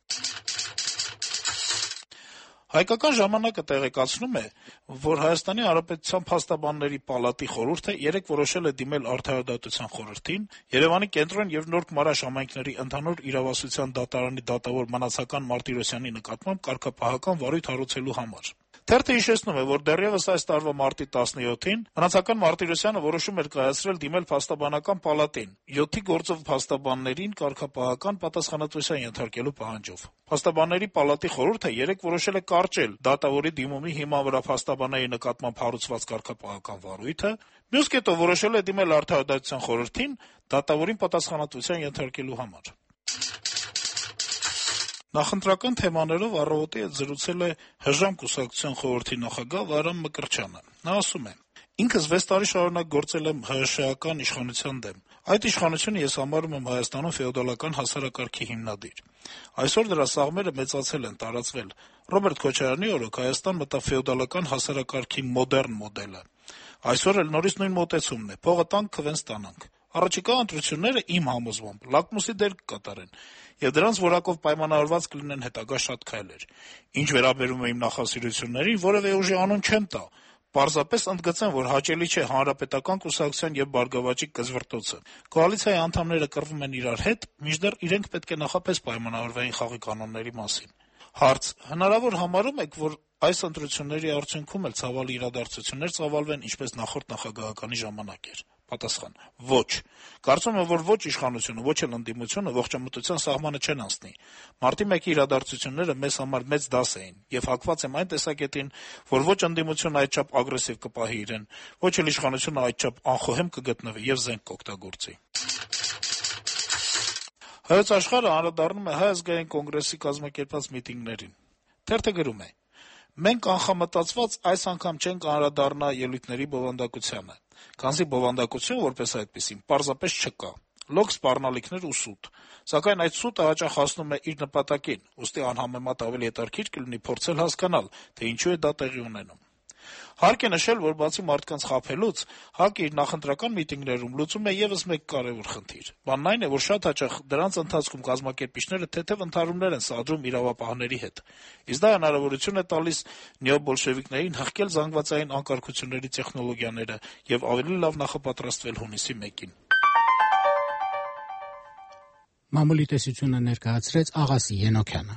Հայկական ժամանակը տեղեկացնում է, որ Հայաստանի Հանրապետության փաստաբանների պալատի խորհուրդը երեկ որոշել է դիմել Արդարադատության խորհրդին, Երևանի կենտրոն եւ Նորք Մարաշ համայնքների ընդհանուր իրավասության դատարանի դատավոր Մնացական Մարտիրոսյանի նկատմամբ կարգապահական վարույթ հարուցելու համար։ Թերթը հիշեցնում է, որ դեռևս այս տարվա մարտի 17-ին Մնացական Մարտիրոսյանը որոշում էր կայացրել դիմել փաստաբանական պալատին 7 գործով փաստաբաններին կարգապահական պատասխանատվության ենթարկելու պահանջով։ Փաստաբանների պալատի խորհուրդը երեկ որոշել է կարճել դատավորի դիմումի հիման վրա փաստաբանների նկատմամբ հարուցված կարգապահական վարույթը, մյուս կետով որոշել է դիմել Արդարադատության խորհրդին դատավորին պատասխանատվության ենթարկելու համար։ Նախընտրական թեմաներով «Առավոտ»-ի հետ զրուցել է ՀԺԱՄ կուսակցության խորհրդի նախագահ Վարամ Մկրտչյանը։ Նա ասում է. «Ինքս 6 տարի շարունակ գործել եմ ՀՀՇ-ական իշխանության դեմ։ Այդ իշխանությունը ես համարում եմ Հայաստանում ֆեոդալական հասարակարգի հիմնադիր։ Այսօր դրա սաղմերը մեծացել են, տարածվել։ Ռոբերտ Քոչարյանի օրոք Հայաստան մտավ ֆեոդալական հասարակարգի մոդեռն մոդելը։ Այսօր էլ նորից նույն մոտեցումն է՝ փողը տանք, քվեն ստանանք։ Առաջիկա ընտրությունները իմ համոզմամբ լակմուսի դեր կկատարեն, եւ դրանց որակով պայմանավորված կլինեն հետագա շատ քայլեր։ Ինչ վերաբերում է իմ նախասիրություններին, որևէ ուժի անուն չեմ տա, պարզապես ընդգծեմ, որ հաճելի չէ Հանրապետական կուսակցության եւ Բարգավաճի կզվրտոցը։ Կոալիցիայի անդամները կռվում են իրար հետ, մինչդեռ իրենք պետք է նախապես պայմանավորվեին խաղի կանոնների մասին»։ Հարց. հնարավոր համարում եք, որ այս ընտրությունների արդյունքում էլ ցավալի իրադարձություններ ծավալվեն, ինչպես նախորդ նախագահականի ժամանակ էր։ Պատասխան. ոչ։ Կարծում եմ, որ ոչ իշխանությունը, ոչ էլ ընդդիմությունը ողջամտության սահմանը չեն անցնի։ Մարտի 1-ի իրադարձությունները մեզ համար մեծ դաս էին, եւ հակված եմ այն տեսակետին, որ ոչ ընդդիմությունը այդչափ ագրեսիվ կպահի իրեն, ոչ էլ իշխանությունը այդչափ անխոհեմ կգտնվի եւ զենք կօգտագործի։ Հայոց աշխարհը անդրադառնում է Հայ ազգային կոնգրեսի կազմակերպած միտինգներին։ Թերթը գրում է. մենք անխամտածված այս անգամ չենք անդրադառնա ելույթների բովանդակությանը, քանզի բովանդակություն որպես այդպիսին պարզապես չկա։ Լոկ սպառնալիքներ ու սուտ։ Սակայն այդ սուտը հաճախ հասնում է իր նպատակին, ուստի անհամեմատ ավելի հետաքրքիր կլինի փորձել հասկանալ, թե ինչու է դա տեղի ունենում։ Հարկ է նշել, որ բացի մարդկանց խաբելուց, ՀԱԿ-ը իր նախընտրական միտինգներում լուծում է եւս մեկ կարեւոր խնդիր։ Բանն այն է, որ շատ հաճախ դրանց ընթացքում կազմակերպիչները թեթեւ ընդհարումներ են սադրում իրավապահների հետ։ Իսկ դա հնարավորություն է տալիս նեոբոլշևիկներին հղկել զանգվածային անկարգությունների տեխնոլոգիաները եւ ավելի լավ նախապատրաստվել հունիսի 1-ին։ Մամուլի տեսությունը ներկայացրեց Աղասի Ենոքյանը։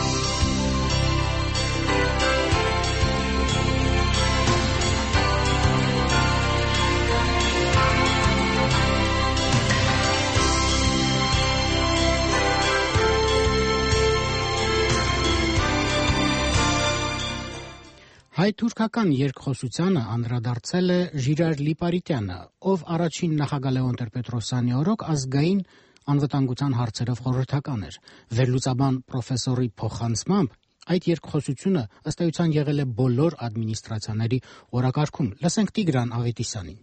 Հայ-թուրքական երկխոսությանը անդրադարձել է Ժիրայր Լիպարիտյանը, ով առաջին նախագահ Լևոն Տեր-Պետրոսյանի օրոք ազգային անվտանգության հարցերով խորհրդական էր։ Վերլուծաբան պրոֆեսորի փոխանցմամբ այդ երկխոսությունը ըստ էության եղել է բոլոր ադմինիստրացիաների օրակարգում։ Լսենք Տիգրան Ավետիսյանին։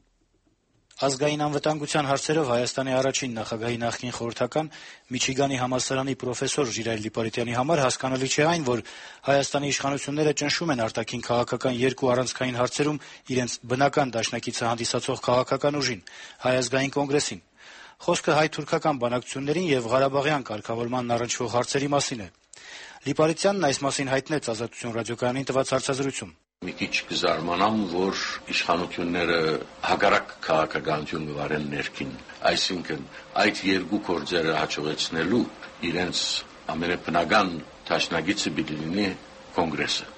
Ազգային անվտանգության հարցերով Հայաստանի առաջին նախագահի նախկին խորհրդական Միչիգանի համալսարանի պրոֆեսոր Ժիրայր Լիպարիտյանի համար հասկանալի չէ այն, որ Հայաստանի իշխանությունները ճնշում են արտաքին քաղաքական երկու առանցքային հարցերում իրենց բնական դաշնակիցը հանդիսացող քաղաքական ուժին՝ Հայ ազգային կոնգրեսին։ Խոսքը հայ-թուրքական բանակցություններին եւ Ղարաբաղյան կարգավորմանն առնչվող հարցերի մասին է։ Լիպարիտյանն այս մասին հայտնեց Ազատություն ռադիոկայանին տված հարցազրույցում։ Մի քիչ կզարմանամ, որ իշխանությունները հակառակ քաղաքականություն վարեն ներքին, այսինքն այդ երկու գործերը հաջողեցնելու իրենց ամենաբնական դաշնակիցը պիտի լինի կոնգրեսը։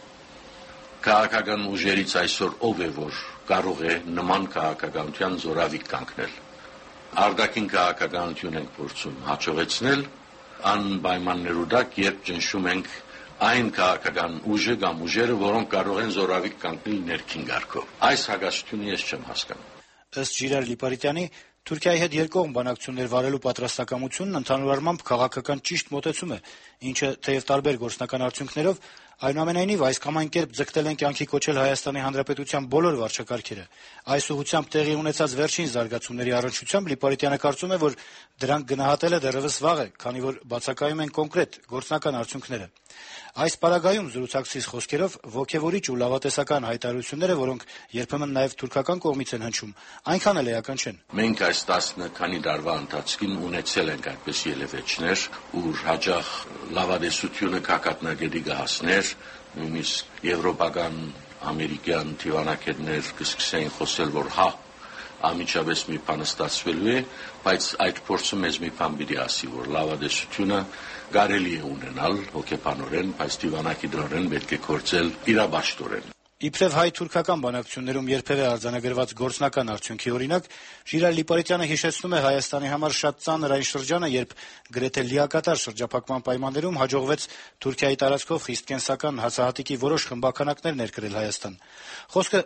Քաղաքական ուժերից այսօր ով է, որ կարող է նման քաղաքականության զորավիք կանգնել։ Արտաքին քաղաքականություն ենք փորձում հաջողեցնել անպայմաններու տակ, երբ ճնշում ենք այն քաղաքական ուժը կամ ուժերը, որոնք կարող են զորավիք կանգնել ներքին ղարքով։ Այս հակասությունը ես չեմ հասկանում։ Ըստ Ժիրայր Լիպարիտյանի, Թուրքիայի հետ երկկողմ բանակցություններ վարելու պատրաստակամությունն ընդհանուր առմամբ քաղաքական ճիշտ մոտեցում է, ինչը թեև տարբեր գործնական արդյունքներով, այնուամենայնիվ այս կամ այն կերպ ձգտել են կյանքի կոչել Հայաստանի Հանրապետության բոլոր վարչակարգերը։ Այս ուղղությամբ տեղի ունեցած վերջին զարգացումների առնչությամբ Լիպարիտյանը կարծում է, որ դրանք գնահատելը դեռևս վաղ է, քանի որ բացակայում են կոնկրետ գործնական արդյունքները։ Այս պարագայում զրուցակցիս խոսքերով ոգևորիչ ու լավատեսական հայտարարությունները, որոնք երբեմն նաև թուրքական կողմից են հնչում, այնքան էլ էական չեն։ Մենք այս 10 քանի տարվա ընթացքին ունեցել ենք այդպես ելևէջներ, ուր հաջող լավատեսությունը կակատնագետի կհասներ, նույնիսկ եվրոպական, ամերիկյան դիվանագետներ կսկսեին խոսել, որ ամիջապես մի բան ստացվելու է, բայց այդ փորձը մեզ մի բան պիտի ասի, որ լավատեսությունը կարելի է ունենալ հոգեբանորեն, բայց դիվանագիտորեն պետք է գործել իրավաշտորեն։ Իբրև հայ-թուրքական բանակցություններում երբևէ արձանագրված գործնական արդյունքի օրինակ, Ժիրայր Լիպարիտյանը հիշեցնում է Հայաստանի համար շատ ծանր այն շրջանը, երբ գրեթե լիակատար շրջափակման պայմաններում հաջողվեց Թուրքիայի տարածքով խիստ կենսական հացահատիկի որոշ խմբականակներ ներկրել Հայաստան։ Խոսքը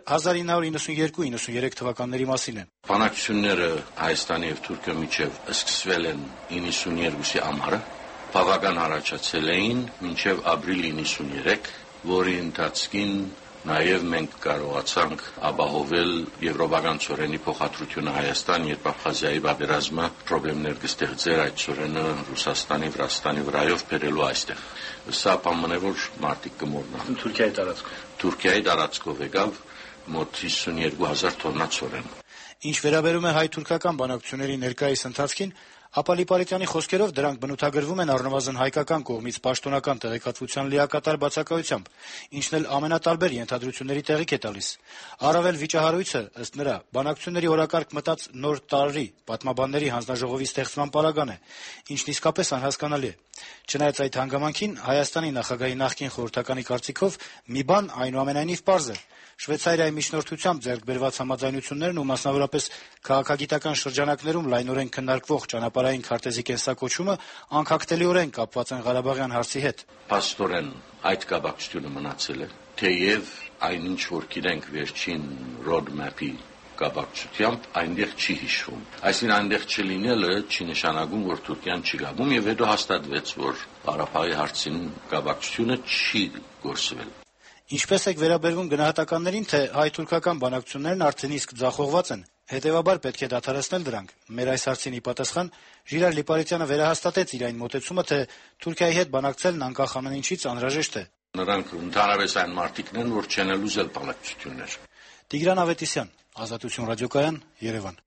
1992-93 թվականների մասին է։ Բանակցությունները Հայաստանի եւ Թուրքիայի միջև սկսվել են 92-ի ամառը, բավական առաջացել էին մինչև ապրիլ 93, որի ընթացքին նաև մենք կարողացանք ապահովել եվրոպական ծորենի փոխադրությունը Հայաստան, երբ Աբխազիայի պատերազմը խնդիրներ կստեղծեր այդ ծորենը Ռուսաստանի, Վրաստանի վրայով բերելու այստեղ։ Սա բան է, որ մարդիկ կմոռնան։ Թուրքիայի տարածքով եկավ մոտ 52,000 տոննա ծորեն։ Ինչ վերաբերում է հայ-թուրքական բանակցությունների ներկայիս ընթացքին, ապա Լիպարիտյանի խոսքերով դրանք բնութագրվում են առնվազն հայկական կողմից պաշտոնական տեղեկատվության լիակատար բացակայությամբ, ինչն էլ ամենատարբեր ենթադրությունների տեղիք է տալիս։ Առավել վիճահարույցը, ըստ նրա, բանակցությունների օրակարգ մտած նոր տարրի պատմաբանների հանձնաժողովի ստեղծման պարագան է, ինչն իսկապես անհասկանալի է։ Չնայած այդ հանգամանքին Հայաստանի նախագահի նախկին խորհրդականի կարծիքով մի բան այնուամենայնիվ պարզ է. Շվեյցարիայի միջնորդությամբ ձեռք բերված համաձայնություններն ու մասնավորապես քաղաքագիտական շրջանակներում լայնորեն քննարկվող ճանապարհային քարտեզի կենսակոչումը անկախտելիորեն կապված են Ղարաբաղյան հարցի հետ։ Փաստորեն այդ կապակցությունը մնացել է, թեև այնինչ որ գիտենք վերջին roadmap-ի կապակցությամբ այնտեղ չի հիշվում։ Այսինքն այնտեղ չլինելը չի նշանակում, որ Թուրքիան չի գաբում, եւ հետո հաստատվեց, որ Ղարաբաղի հարցին կապակցությունը չի գործվել։ Ինչպես եք վերաբերվում գնահատականներին, թե հայ-թուրքական բանակցություններն արդեն իսկ ձախողված են, հետեւաբար պետք է դադարեցնել դրանք։ Մեր այս հարցին ի պատասխան Ժիրայր Լիպարիտյանը վերահաստատեց իր այն մոտեցումը, թե Թուրքիայի հետ բանակցելն անկախ ամեն ինչից անհրաժեշտ է։ Նրանք ընդհանրապես այն մարդիկն են, որ չեն ուզել բանակցություններ։ Տիգրան Ավետիսյան, Ազատություն ռադիոկայան, Երևան։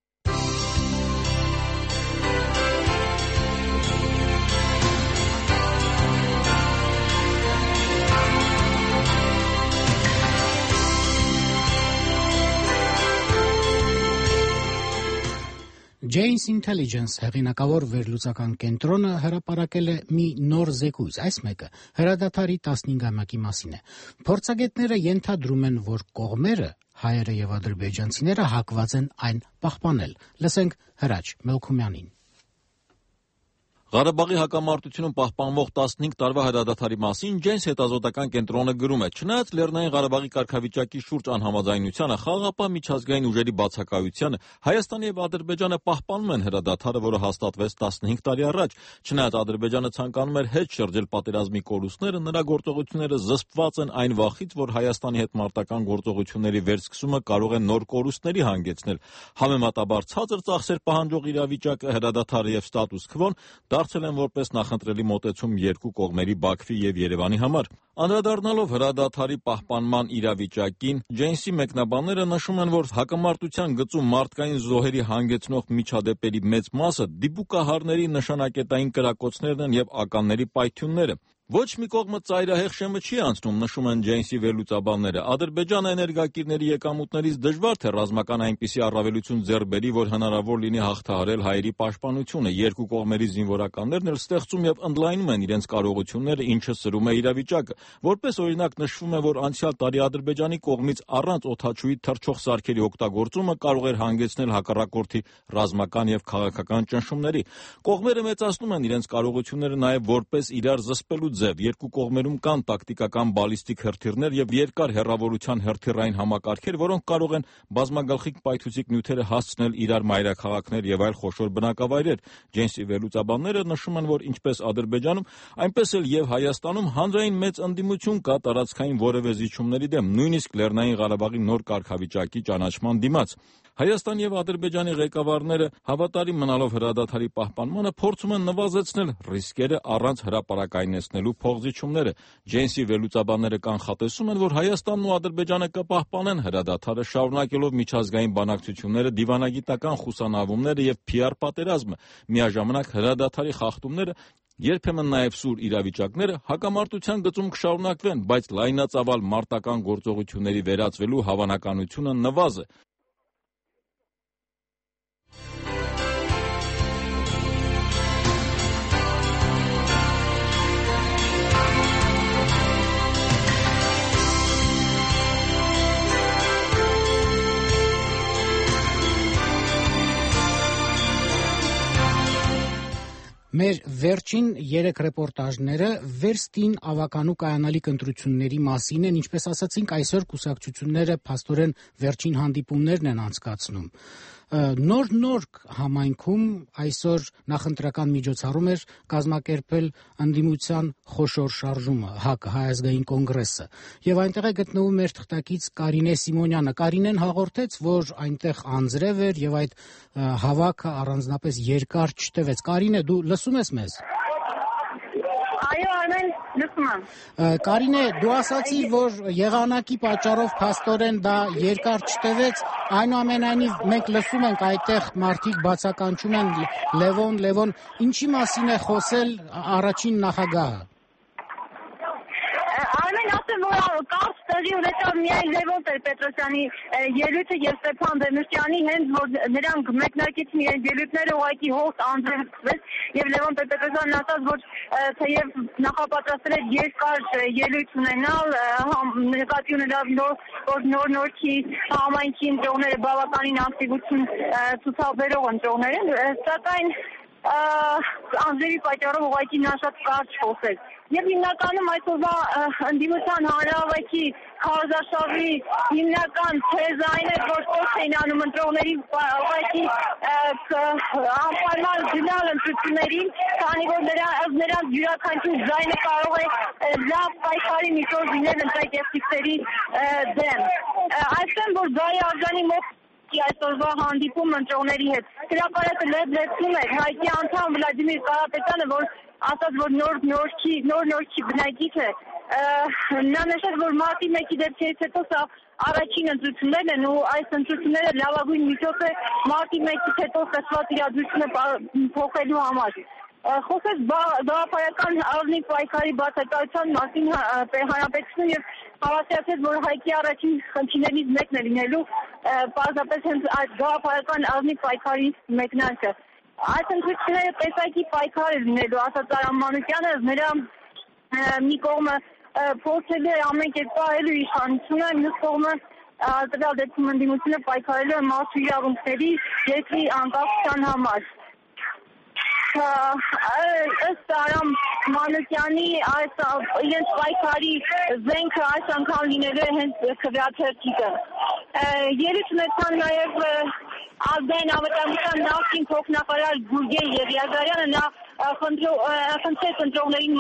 Jane's Intelligence հեղինակավոր վերլուծական կենտրոնը հրապարակել է մի նոր զեկույց, այս մեկը հրադադարի 15-ամյակի մասին է։ Փորձագետները ենթադրում են, որ կողմերը, հայերը եւ ադրբեջանցիները հակված են այն պահպանել։ Լսենք Հրաչ Մելքումյանին։ Ղարաբաղի հակամարտությունում պահպանվող 15 տարվա հրադադարի մասին Ջենս հետազոտական կենտրոնը գրում է. չնայած Լեռնային Ղարաբաղի կարգավիճակի շուրջ անհամաձայնությանը, խաղաղապահ միջազգային ուժերի բացակայությանը, Հայաստանը եւ Ադրբեջանը պահպանում են հրադադարը, որը հաստատվեց 15 տարի առաջ։ Չնայած Ադրբեջանը ցանկանում էր հետ շրջել պատերազմի կորուստները, նրա գործողությունները զսպված են այն վախից, որ Հայաստանի հետ մարտական գործողությունների վերսկսումը կարող է նոր կորուստների հանգեցնել։ Համեմատաբար ցածր ծախսեր պահանջող իրավիճակը, հրադադարը եւ ստատուս քվոն դարձել են որպես նախընտրելի մոտեցում երկու կողմերի Բաքվի եւ Երևանի համար։ Անդրադառնալով հրադադարի պահպանման իրավիճակին, Ջենսի մեկնաբանները նշում են, որ հակամարտության գծում մարդկային զոհերի հանգեցնող միջադեպերի մեծ մասը դիպուկահարների նշանակետային կրակոցներն են եւ ականների պայթյունները։ Ոչ մի կողմը ծայրահեղ շեմը չի անցնում, նշում են Ջենսի վերլուծաբանները։ Ադրբեջանը էներգակիրների եկամուտներից դժվար թե ռազմական այնպիսի առավելություն ձեռք բերի, որ հնարավոր լինի հաղթահարել հայերի պաշտպանությունը։ Երկու կողմերի զինվորականներն էլ ստեղծում եւ ընդլայնում են իրենց կարողությունները, ինչը սրում է իրավիճակը։ Որպես օրինակ նշվում է, որ անցյալ տարի Ադրբեջանի կողմից առանց օդաչուի թռչող սարքերի օգտագործումը կարող էր հանգեցնել հակառակորդի ռազմական եւ քաղաքական ճնշումների։ Կողմերը մեծացնում են իրենց կարողությունները նաեւ որպես իրար զսպելու ձև։ Երկու կողմերում կան տակտիկական բալիստիկ հրթիռներ եւ երկար հեռավորության հրթիռային համակարգեր, որոնք կարող են բազմագլխիկ պայթուցիկ նյութերը հասցնել իրար մայրաքաղաքներ եւ այլ խոշոր բնակավայրեր։ Ջենսի վերլուծաբանները նշում են, որ ինչպես Ադրբեջանում, այնպես էլ եւ Հայաստանում հանրային մեծ ընդդիմություն կա տարածքային որևէ զիջումների դեմ, նույնիսկ Լեռնային Ղարաբաղի նոր կարգավիճակի ճանաչման դիմաց։ Հայաստանի եւ Ադրբեջանի ղեկավարները հավատարիմ մնալով հրադադարի պահպանմանը փորձում են նվազեցնել ռիսկերը առանց հրապարակայնեցնելու փոխզիջումները։ Ջենսի վերլուծաբանները կանխատեսում են, որ Հայաստանն ու Ադրբեջանը կպահպանեն հրադադարը, շարունակելով միջազգային բանակցությունները, դիվանագիտական խուսանավումները եւ PR պատերազմը։ Միաժամանակ հրադադարի խախտումները, երբեմն նաև սուր իրավիճակները հակամարտության գծում կշարունակվեն, բայց լայնածավալ մարտական գործողությունների վերածվելու հավանականությունը նվազ է։ Մեր վերջին 3 ռեպորտաժները վերստին ավականու կայանալիք ընտրությունների մասին են, ինչպես ասացինք, այսօր կուսակցությունները փաստորեն վերջին հանդիպումներն են անցկացնում։ Նոր համայնքում այսօր նախընտրական միջոցառում էր կազմակերպել ընդդիմության խոշոր շարժումը, ՀԱԿ Հայ ազգային կոնգրեսը, եւ այնտեղ է գտնվում մեր թղթակից Կարինե Սիմոնյանը։ Կարինեն հաղորդեց, որ այնտեղ անձրև էր եւ այդ հավաքը առանձնապես երկար չտևեց։ Կարինե, դու լսում ես մեզ։ Այո, Արմեն, լսում եմ։ Կարինե, դու ասացիր, որ եղանակի պատճառով փաստորեն դա երկար չտևեց, այնուամենայնիվ մենք լսում ենք այդտեղ մարդիկ բացականչում են Լևոն, ինչի մասին է խոսել առաջին նախագահը։ Արմեն, ասեմ, որ կարճ տեղի ունեցավ միայն Լևոն Տեր-Պետրոսյանի ելույթը եւ Ստեփան Դեմիրճյանի, հենց որ նրանք մեկնարկեցին իրենց ելույթները, ուղղակի հողտ անձրևեց եւ Լևոն Տեր-Պետրոսյանն ասաց, որ թեև նախապատրաստել էր երկար ելույթ ունենալ, նկատի ունենալով, որ նոր-նորքի համայնքի ընտրողները բավականին ակտիվություն ցուցաբերող ընտրողներ են, սակայն անձրևի պատճառով ուղղակի նա շատ կարճ խոսեց։ Եվ հիմնականում այսօրվա ընդդիմության հանրահավաքի քարոզարշավի հիմնական թեզը այն է, որ կոչ էին անում ընտրողների ուղղակի անպայման գնալ ընտրություններին, քանի որ նրանց յուրաքանչյուր ձայնը կարող է լավ պայքարի միջոց լինել ընտրակեղծիքների դեմ։ Այսինքն, որ Գայի Արժանի մոտ այսօրվա հանդիպում ընտրողների հետ հրապարակը լեցնում էր հայկի անդամ Վլադիմիր Կարապետյանը, որ ասաց, որ նոր-նորքի բնակիչ է, նա նշեց, որ մարտի 1-ի դեպքերից հետո սա առաջին ընտրություններն են ու այս ընտրությունները լավագույն միջոց է մարտի 1-ից հետո սկսված իրադրությունը փոխելու համար։ Խոսեց գաղափարական առնիվ պայքարի բացակայության մասին հանրապետություն եւ հավաստիացրեց, որ հայկի առաջին խնդիրներից մեկն է լինելու պարզապես հենց այդ գաղափարական առնիվ պայքարի մեկնարկը։ Այս ընտրությունները տեսակի պայքար է լինելու, ասաց Արամ Մանուկյանը, նրա մի կողմը փորձելու է ամեն կերպ պահելու իշխանությունը, մյուս կողմը տվյալ դեպքում ընդդիմությունը պայքարելու է մարդու իրավունքների, երկրի անկախության համար։ ըստ Արամ Մանուկյանի այս իրենց պայքարի զենքը այս անգամ լինելու է հենց քվեաթերթիկը։ Ելույթ ունեցան նաև Ազգային անվտանգության նախկին փոխնախարար Գուրգեն Եղիազարյանը, նա խնդրեց ընտրողներին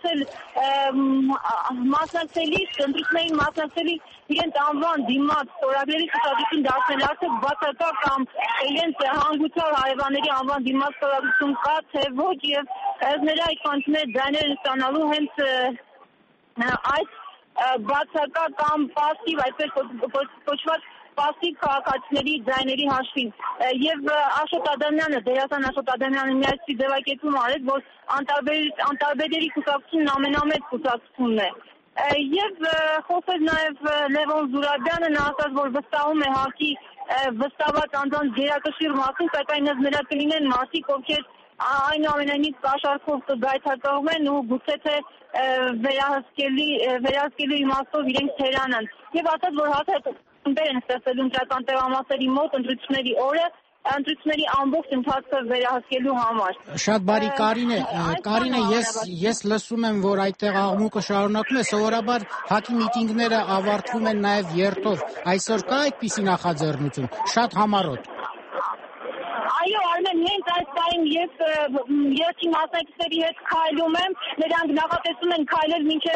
մասնակցելիս իրենց անվան դիմաց ստորագրերի ցուցադրություն դարձնել, արդյոք բացակա կամ իրենց հանգուցալ հարևանների անվան դիմաց ստորագրություն կա, թե ոչ, եւ նրա այդ կանոնները ձայները ստանալու հենց այս բացակա կամ պասիվ, այսպես կոչված պասիվ քաղաքացիների ձայների հաշվին։ Եվ Աշոտ Ադամյանը, դերասան Աշոտ Ադամյանը միացի ձևակերպում արեց, որ անտարբերերի կուսակցությունն ամենամեծ կուսակցությունն է։ Եվ խոսեց նաև Լևոն Զուրաբյանը, նա ասաց, որ վստահում է ՀԱԿ-ի վստահված անձանց գերակշիռ մասին, սակայն նրա կլինեն մարդիկ, ովքեր այնուամենայնիվ կաշառքով կգայթակղվեն ու գուցե թե վերահսկելու իմաստով իրենք թերանան։ Եվ ասաց, որ հաշվետվեր են ստեղծելու ընտրական տեղամասերի մոտ ընտրությունների օրը ընտրությունների ամբողջ ընթացքը վերահսկելու համար։ Շատ բարի, Կարինե, ես լսում եմ, որ այդտեղ աղմուկը շարունակվում է, սովորաբար ՀԱԿ-ի միտինգները ավարտվում են նաև երթով։ Այսօր կա այդպիսի նախաձեռնություն, շատ համառոտ։ Այո, Արմեն, հենց այս պահին ես երթի մասնակիցների հետ քայլում եմ, նրանք նախատեսում են քայլել մինչև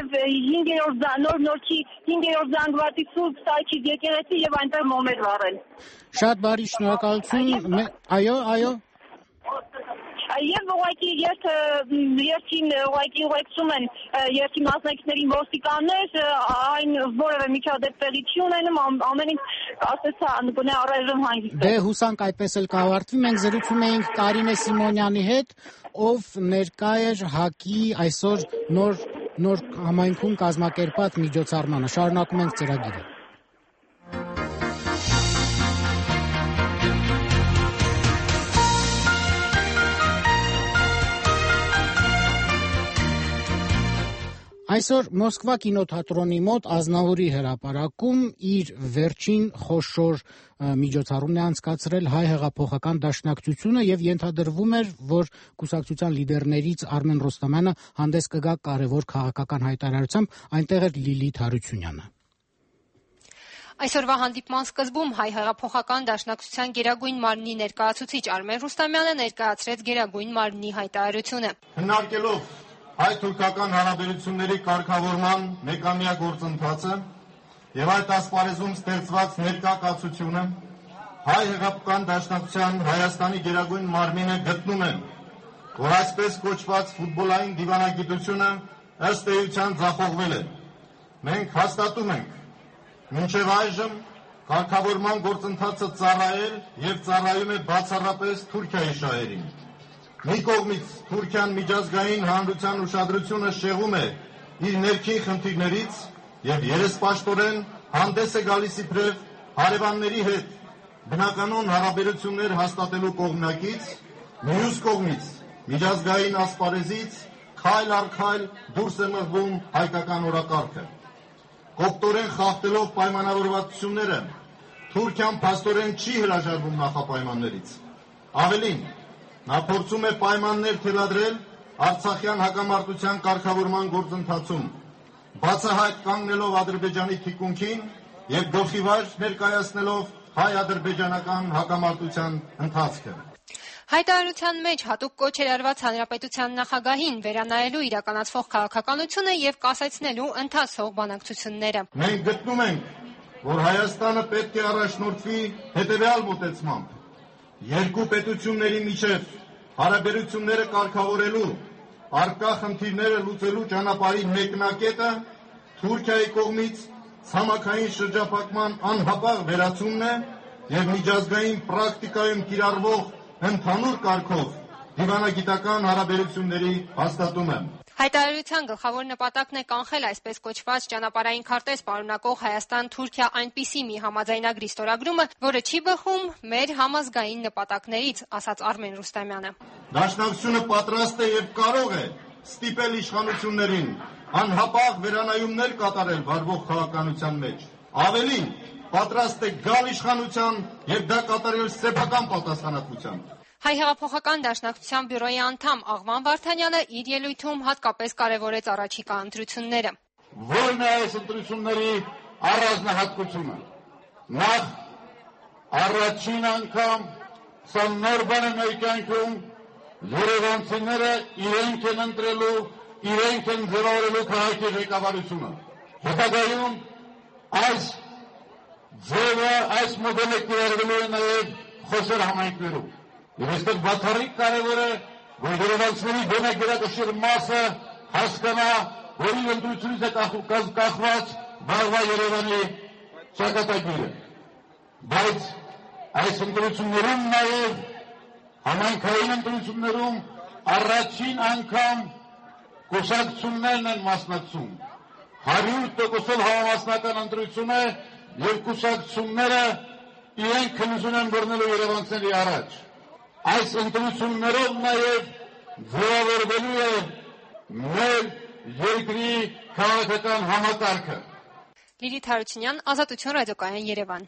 5-րդ զանգվածի Սուրբ Սայթից եկեղեցի եւ այնտեղ մոմեր վառել։ Շատ բարի, շնորհակալություն։ Այո։ Եվ ուղղակի երթին ուղեկցում են երթի մասնակիցներին ոստիկաններ, այն որևէ միջադեպ տեղի չի ունենում, ամեն ինչ ասեցա գոնե առայժմ հանգիստ է։ Դե հուսանք այդպես էլ կավարտվի։ Մենք զրուցում էինք Կարինե Սիմոնյանի հետ, ով ներկա էր ՀԱԿ-ի այսօր նոր համայնքում կազմակերպած միջոցառմանը։ Շարունակում ենք ծրագիրը։ Այսօր Մոսկվա կինոթատրոնի մոտ Ազնավուրի հրապարակում իր վերջին խոշոր միջոցառումն է անցկացրել Հայ հեղափոխական դաշնակցությունը եւ ենթադրվում էր, որ կուսակցության լիդերներից Արմեն Ռոստամյանը հանդես կգա կարևոր քաղաքական հայտարարությամբ, այնտեղ էր Լիլիթ Հարությունյանը։ Այսօրվա հանդիպման սկզբում Հայ հեղափոխական դաշնակցության գերագույն մարմնի ներկայացուցիչ Արմեն Ռուստամյանը ներկայացրեց գերագույն մարմնի հայտարարությունը։ Քննարկելով հայ-թուրքական հարաբերությունների կարգավորման մեկամյա գործընթացը եւ այդ ասպարեզում ստեղծված ներկա կացությունը Հայ հեղափոխական դաշնակցության Հայաստանի գերագույն մարմինը գտնում են, որ այսպես կոչված ֆուտբոլային դիվանագիտությունը ըստ էության ձախողվել է։ Մենք հաստատում ենք, մինչև այժմ կարգավորման գործընթացը ծառայել եւ ծառայում է բացառապես Թուրքիայի շահերին։ Մի կողմից Թուրքիան միջազգային հանրության ուշադրությունը շեղում է իր ներքին խնդիրներից եւ երեսպաշտորեն հանդես է գալիս իբրև հարևանների հետ բնականոն հարաբերություններ հաստատելու կողմնակից, մյուս կողմից միջազգային ասպարեզից քայլ առ քայլ դուրս է մղվում հայկական օրակարգը։ Կոպտորեն խախտելով պայմանավորվածությունները Թուրքիան փաստորեն չի հրաժարվում նախապայմաններից։ Ավելին, նա փորձում է պայմաններ թելադրել Արցախյան հակամարտության կարգավորման գործընթացում, բացահայտ կանգնելով Ադրբեջանի թիկունքին եւ գլխիվայր ներկայացնելով հայ-ադրբեջանական հակամարտության ընթացքը։ Հայտարարության մեջ հատուկ կոչ էր արված հանրապետության նախագահին վերանայելու իրականացվող քաղաքականությունը եւ կասեցնելու ընթացող բանակցությունները։ Մենք գտնում ենք, որ Հայաստանը պետք է առաջնորդվի հետեւյալ մոտեցմամբ. երկու պետությունների միջև հարաբերությունները կարգավորելու, առկա խնդիրները լուծելու ճանապարհի մեկնակետը Թուրքիայի կողմից ցամաքային շրջափակման անհապաղ վերացումն է եւ միջազգային պրակտիկայում կիրառվող ընդհանուր կարգով դիվանագիտական հարաբերությունների հաստատումը։ Հայտարարության գլխավոր նպատակն է կանխել այսպես կոչված ճանապարհային քարտեզ պարունակող Հայաստան-Թուրքիա այնպիսի մի համաձայնագրի ստորագրումը, որը չի բխում մեր համազգային նպատակներից, ասաց Արմեն Ռուստամյանը։ Դաշնակցությունը պատրաստ է եւ կարող է ստիպել իշխանություններին անհապաղ վերանայումներ կատարել վարվող քաղաքականության մեջ։ Ավելին, պատրաստ է գալ իշխանության եւ դա կատարել սեփական պատասխանատվությամբ։ Հայ հեղափոխական դաշնակցության բյուրոյի անդամ Աղվան Վարդանյանը իր ելույթում հատկապես կարևորեց առաջիկա ընտրությունները։ Ո՞րն է այս ընտրությունների առանձնահատկությունը։ Նախ առաջին անգամ սա նոր բան է մեր կյանքում, երևանցիները իրենք են ընտրելու, իրենք են ձևավորելու քաղաքի ղեկավարությունը։ Հետագայում այս ձևը, այս մոդելը կիրառվելու է նաև խոշոր համայնքներում։ Եվ այստեղ բացառիկ կարևոր է, որ երևանցիների բնակչության մասը հասկանա, որ իր ընտրությունից է կախված վաղվա Երևանի ճակատագիրը։ Բայց այս ընտրություններում նաև համայնքային ընտրություններում առաջին անգամ կուսակցություններն են մասնակցում։ 100% համամասնական ընտրություն է եւ կուսակցությունները իրենք քննություն են բռնելու երևանցիների առաջ։ Այս ընտրություններով նաև ձևավորվելու է մեր երկրի քաղաքական համակարգը։ Լիլիթ Հարությունյան, Ազատություն ռադիոկայան, Երևան։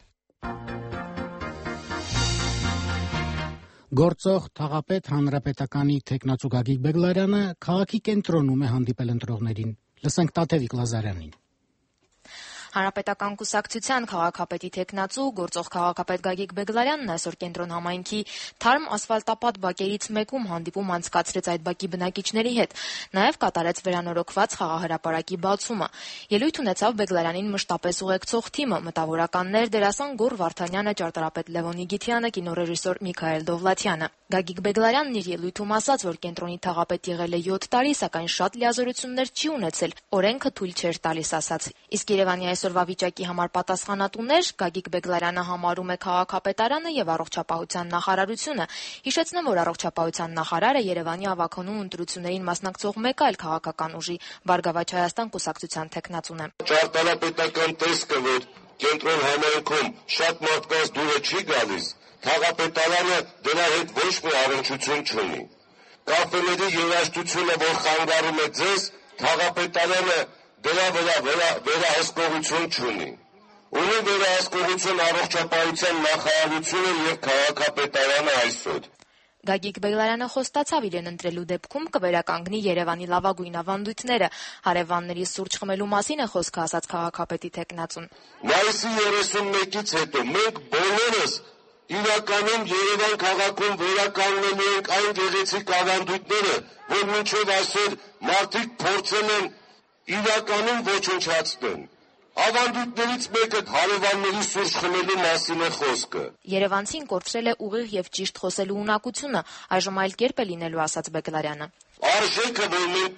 Գործող թաղապետ հանրապետականի թեկնածու Գագիկ Բեգլարյանը քաղաքի կենտրոնում է հանդիպել ընտրողներին։ Լսենք Տաթևիկ Լազարյանին։ Հանրապետական կուսակցության քաղաքապետի թեկնածու գործող քաղաքապետ Գագիկ Բեգլարյանն այսօր կենտրոն համայնքի թարմ ասֆալտապատ բակերից մեկում հանդիպում անցկացրեց այդ բակի բնակիչների հետ, նաև կատարեց վերանորոգված խաղահրապարակի բացումը։ Ելույթ ունեցավ Բեգլարյանին մշտապես ուղեկցող թիմը՝ մտավորականներ, դերասան Գոռ Վարդանյանը, ճարտարապետ Լևոն Իգիթյանը, կինոռեժիսոր Միքայել Դովլաթյանը։ Գագիկ Բեգլարյանն իր ելույթում ասաց, որ կենտրոնի թաղապետ եղել է 7 տարի, սակայն շատ լիազորություններ չի ունեցել, օրենքը թույլ չէր տալիս ասաց։ Իսկ Երևանի այսօրվա վիճակի համար պատասխանատուներ Գագիկ Բեգլարյանը համարում է քաղաքապետարանը եւ առողջապահության նախարարությունը։ Հիշեցնեմ, որ առողջապահության նախարարը Երևանի ավագանու ընտրություններին մասնակցող մեկ այլ քաղաքական ուժի Բարգավաճ Հայաստան կուսակցության թեկնածուն է։ Ճարտարապետական տեսքը, որ կենտրոն համայնքում շատ մարդկանց դուրը չի գալիս, քաղաքապետարանը դրա հետ ոչ մի առնչություն չունի։ Կաֆեների երաժշտությունը, որ խանգարում է ձեզ, քաղաքապետարանը դրա վրա վերահսկողություն չունի։ Ունի վերահսկողություն առողջապահության նախարարությունը եւ քաղաքապետարանը այսօր։ Գագիկ Բեգլարյանը խոստացավ իրեն ընտրելու դեպքում կվերականգնի Երևանի լավագույն ավանդույթները։ Հարևանների սուրճ խմելու մասին է խոսքը ասաց քաղաքապետի թեկնածուն։ Մայիսի 31-ից հետո մենք բոլորս իրականում Երևան քաղաքում վերականգնելու ենք այն գեղեցիկ ավանդույթները, որ մինչև այսօր մարդիկ փորձել են իրականում ոչնչացնեն։ Ավանդույթներից մեկը հարևանների սուրճ խմելու մասին է խոսքը։ Երևանցին կորցրել է ուղիղ եւ ճիշտ խոսելու ունակությունը, այժմ այլ կերպ է լինելու, ասաց Բեգլարյանը։ Արժեքը, որ մենք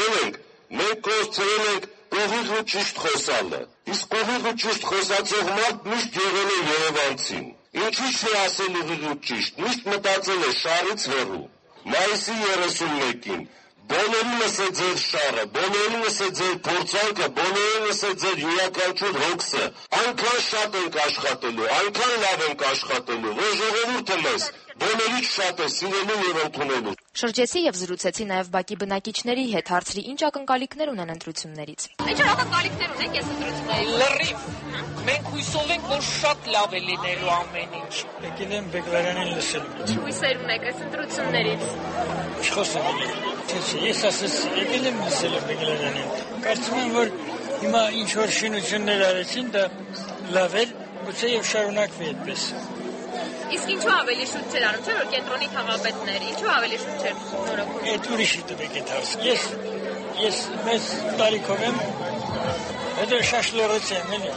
կորցրել ենք ուղիղ ու ճիշտ խոսալը։ Իսկ ուղիղ ու ճիշտ խոսացող մարդ միշտ եղել է երևանցին։ Ինչի՞ չի ասել ուղիղ ու ճիշտ, միշտ մտածել է շարից հեռու։ Մայիսի 31-ին բոլորինս է ձեր շարը, բոլորինս է ձեր փորձանքը, բոլորինս է ձեր յուրաքանչյուր հոգսը։ Այնքան շատ ենք աշխատելու, այնքան լավ ենք աշխատելու, որ ժողովուրդը մեզ բոլորից շատ է սիրելու եւ ընդունելու։ Շրջեցի եւ զրուցեցի նաեւ բակի բնակիչների հետ, հարցրի ինչ ակնկալիքներ ունեն ընտրություններից։ Ինչ ակնկալիքներ ունեք այս ընտրություններից։ Լրիվ։ Մենք հույսով ենք, որ շատ լավ է լինելու ամեն ինչ։ Եկել եմ Բեգլարյանին լսելու։ Ինչ հույսեր ունեք այս ընտրություններից։ Չխոսեմ։ Ես ասեցի, եկել եմ լսելու Բեգլարյանին։ Կարծում եմ, որ հիմա ինչ որ շինություններ արեցին, դա լավ է, գուցե եւ շարունակվի այդպես։ Իսկ ինչու ավելի շուտ չեր անում, չէ՞ որ կենտրոնի թաղապետներ, ինչու ավելի շուտ չեր նորոգում։ Այդ ուրիշի տվեք այդ հարցը։ Ես մեծ տարիքով եմ, հետո շաշլորից եմ, էլի։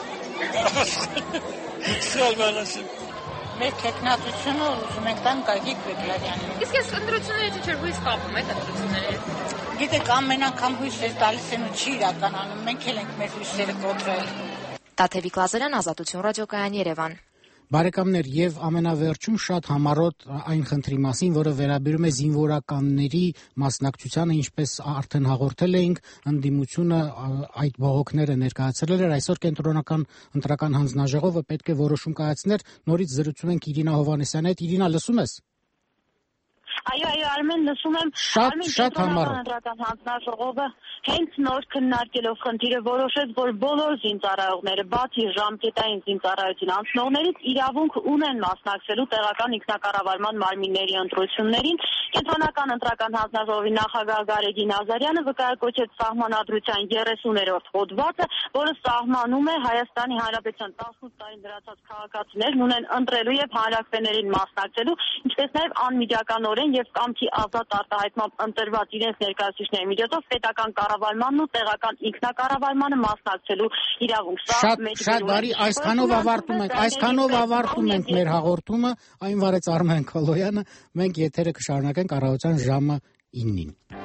Սխալ բան ասեմ։ Մեր տեխնատությունը ուզում ենք տան Գագիկ Բեգլարյանին։ Իսկ այս ընտրություններից ինչ հույս կապում եք ընտրություններից։ Գիտեք, ամեն անգամ հույսեր տալիս են ու չի իրականում, մենք էլ ենք մեր հույսերը կոտրել։ Տաթևիկ Լազարյան, Ազատություն ռադիոկայան, Երևան։ Բարեկամներ, եւ ամենավերջում շատ համառոտ այն խնդրի մասին, որը վերաբերում է զինվորականների մասնակցությանը, ինչպես արդեն հաղորդել էինք, ընդդիմությունը այդ բողոքները ներկայացրել էր, այսօր կենտրոնական ընտրական հանձնաժողովը պետք է որոշում կայացներ, նորից զրուցում ենք Իրինա Հովհաննիսյանի հետ։ Իրինա, լսում ես։ Այո, Արմեն, լսում եմ։ Շատ համառ։ Հանրական հանձնաժողովը հենց նոր քննարկելով խնդիրը որոշեց, որ բոլոր զինծառայողները, բացի ժամկետային զինծառայություն անցնողներից, իրավունք ունեն մասնակցելու տեղական ինքնակառավարման մարմինների ընտրություններին։ Կենտրոնական ընտրական հանձնաժողովի նախագահ Գարեգին Ազարյանը վկայակոչեց սահմանադրության 30-րդ հոդվածը, որը սահմանում է Հայաստանի Հանրապետության 18 տարին լրացած քաղաքացիներն ունեն ընտրելու եւ հանրաքվեներին մասնակցելու, ինչպես նաեւ անմիջականորեն եւ կամքի ազատ արտահայտմամբ ընտրված իրենց ներկայացուցիչների միջոցով պետական կառավարմանն ու տեղական ինքնակառավարմանը մասնակցելու իրավունք։ Շատ բարի, այսքանով ավարտում ենք մեր հաղորդումը, այն վարեց Արմեն Քալոյանը, մենք եթերը կշարունակենք առավոտյան ժամը 9-ին։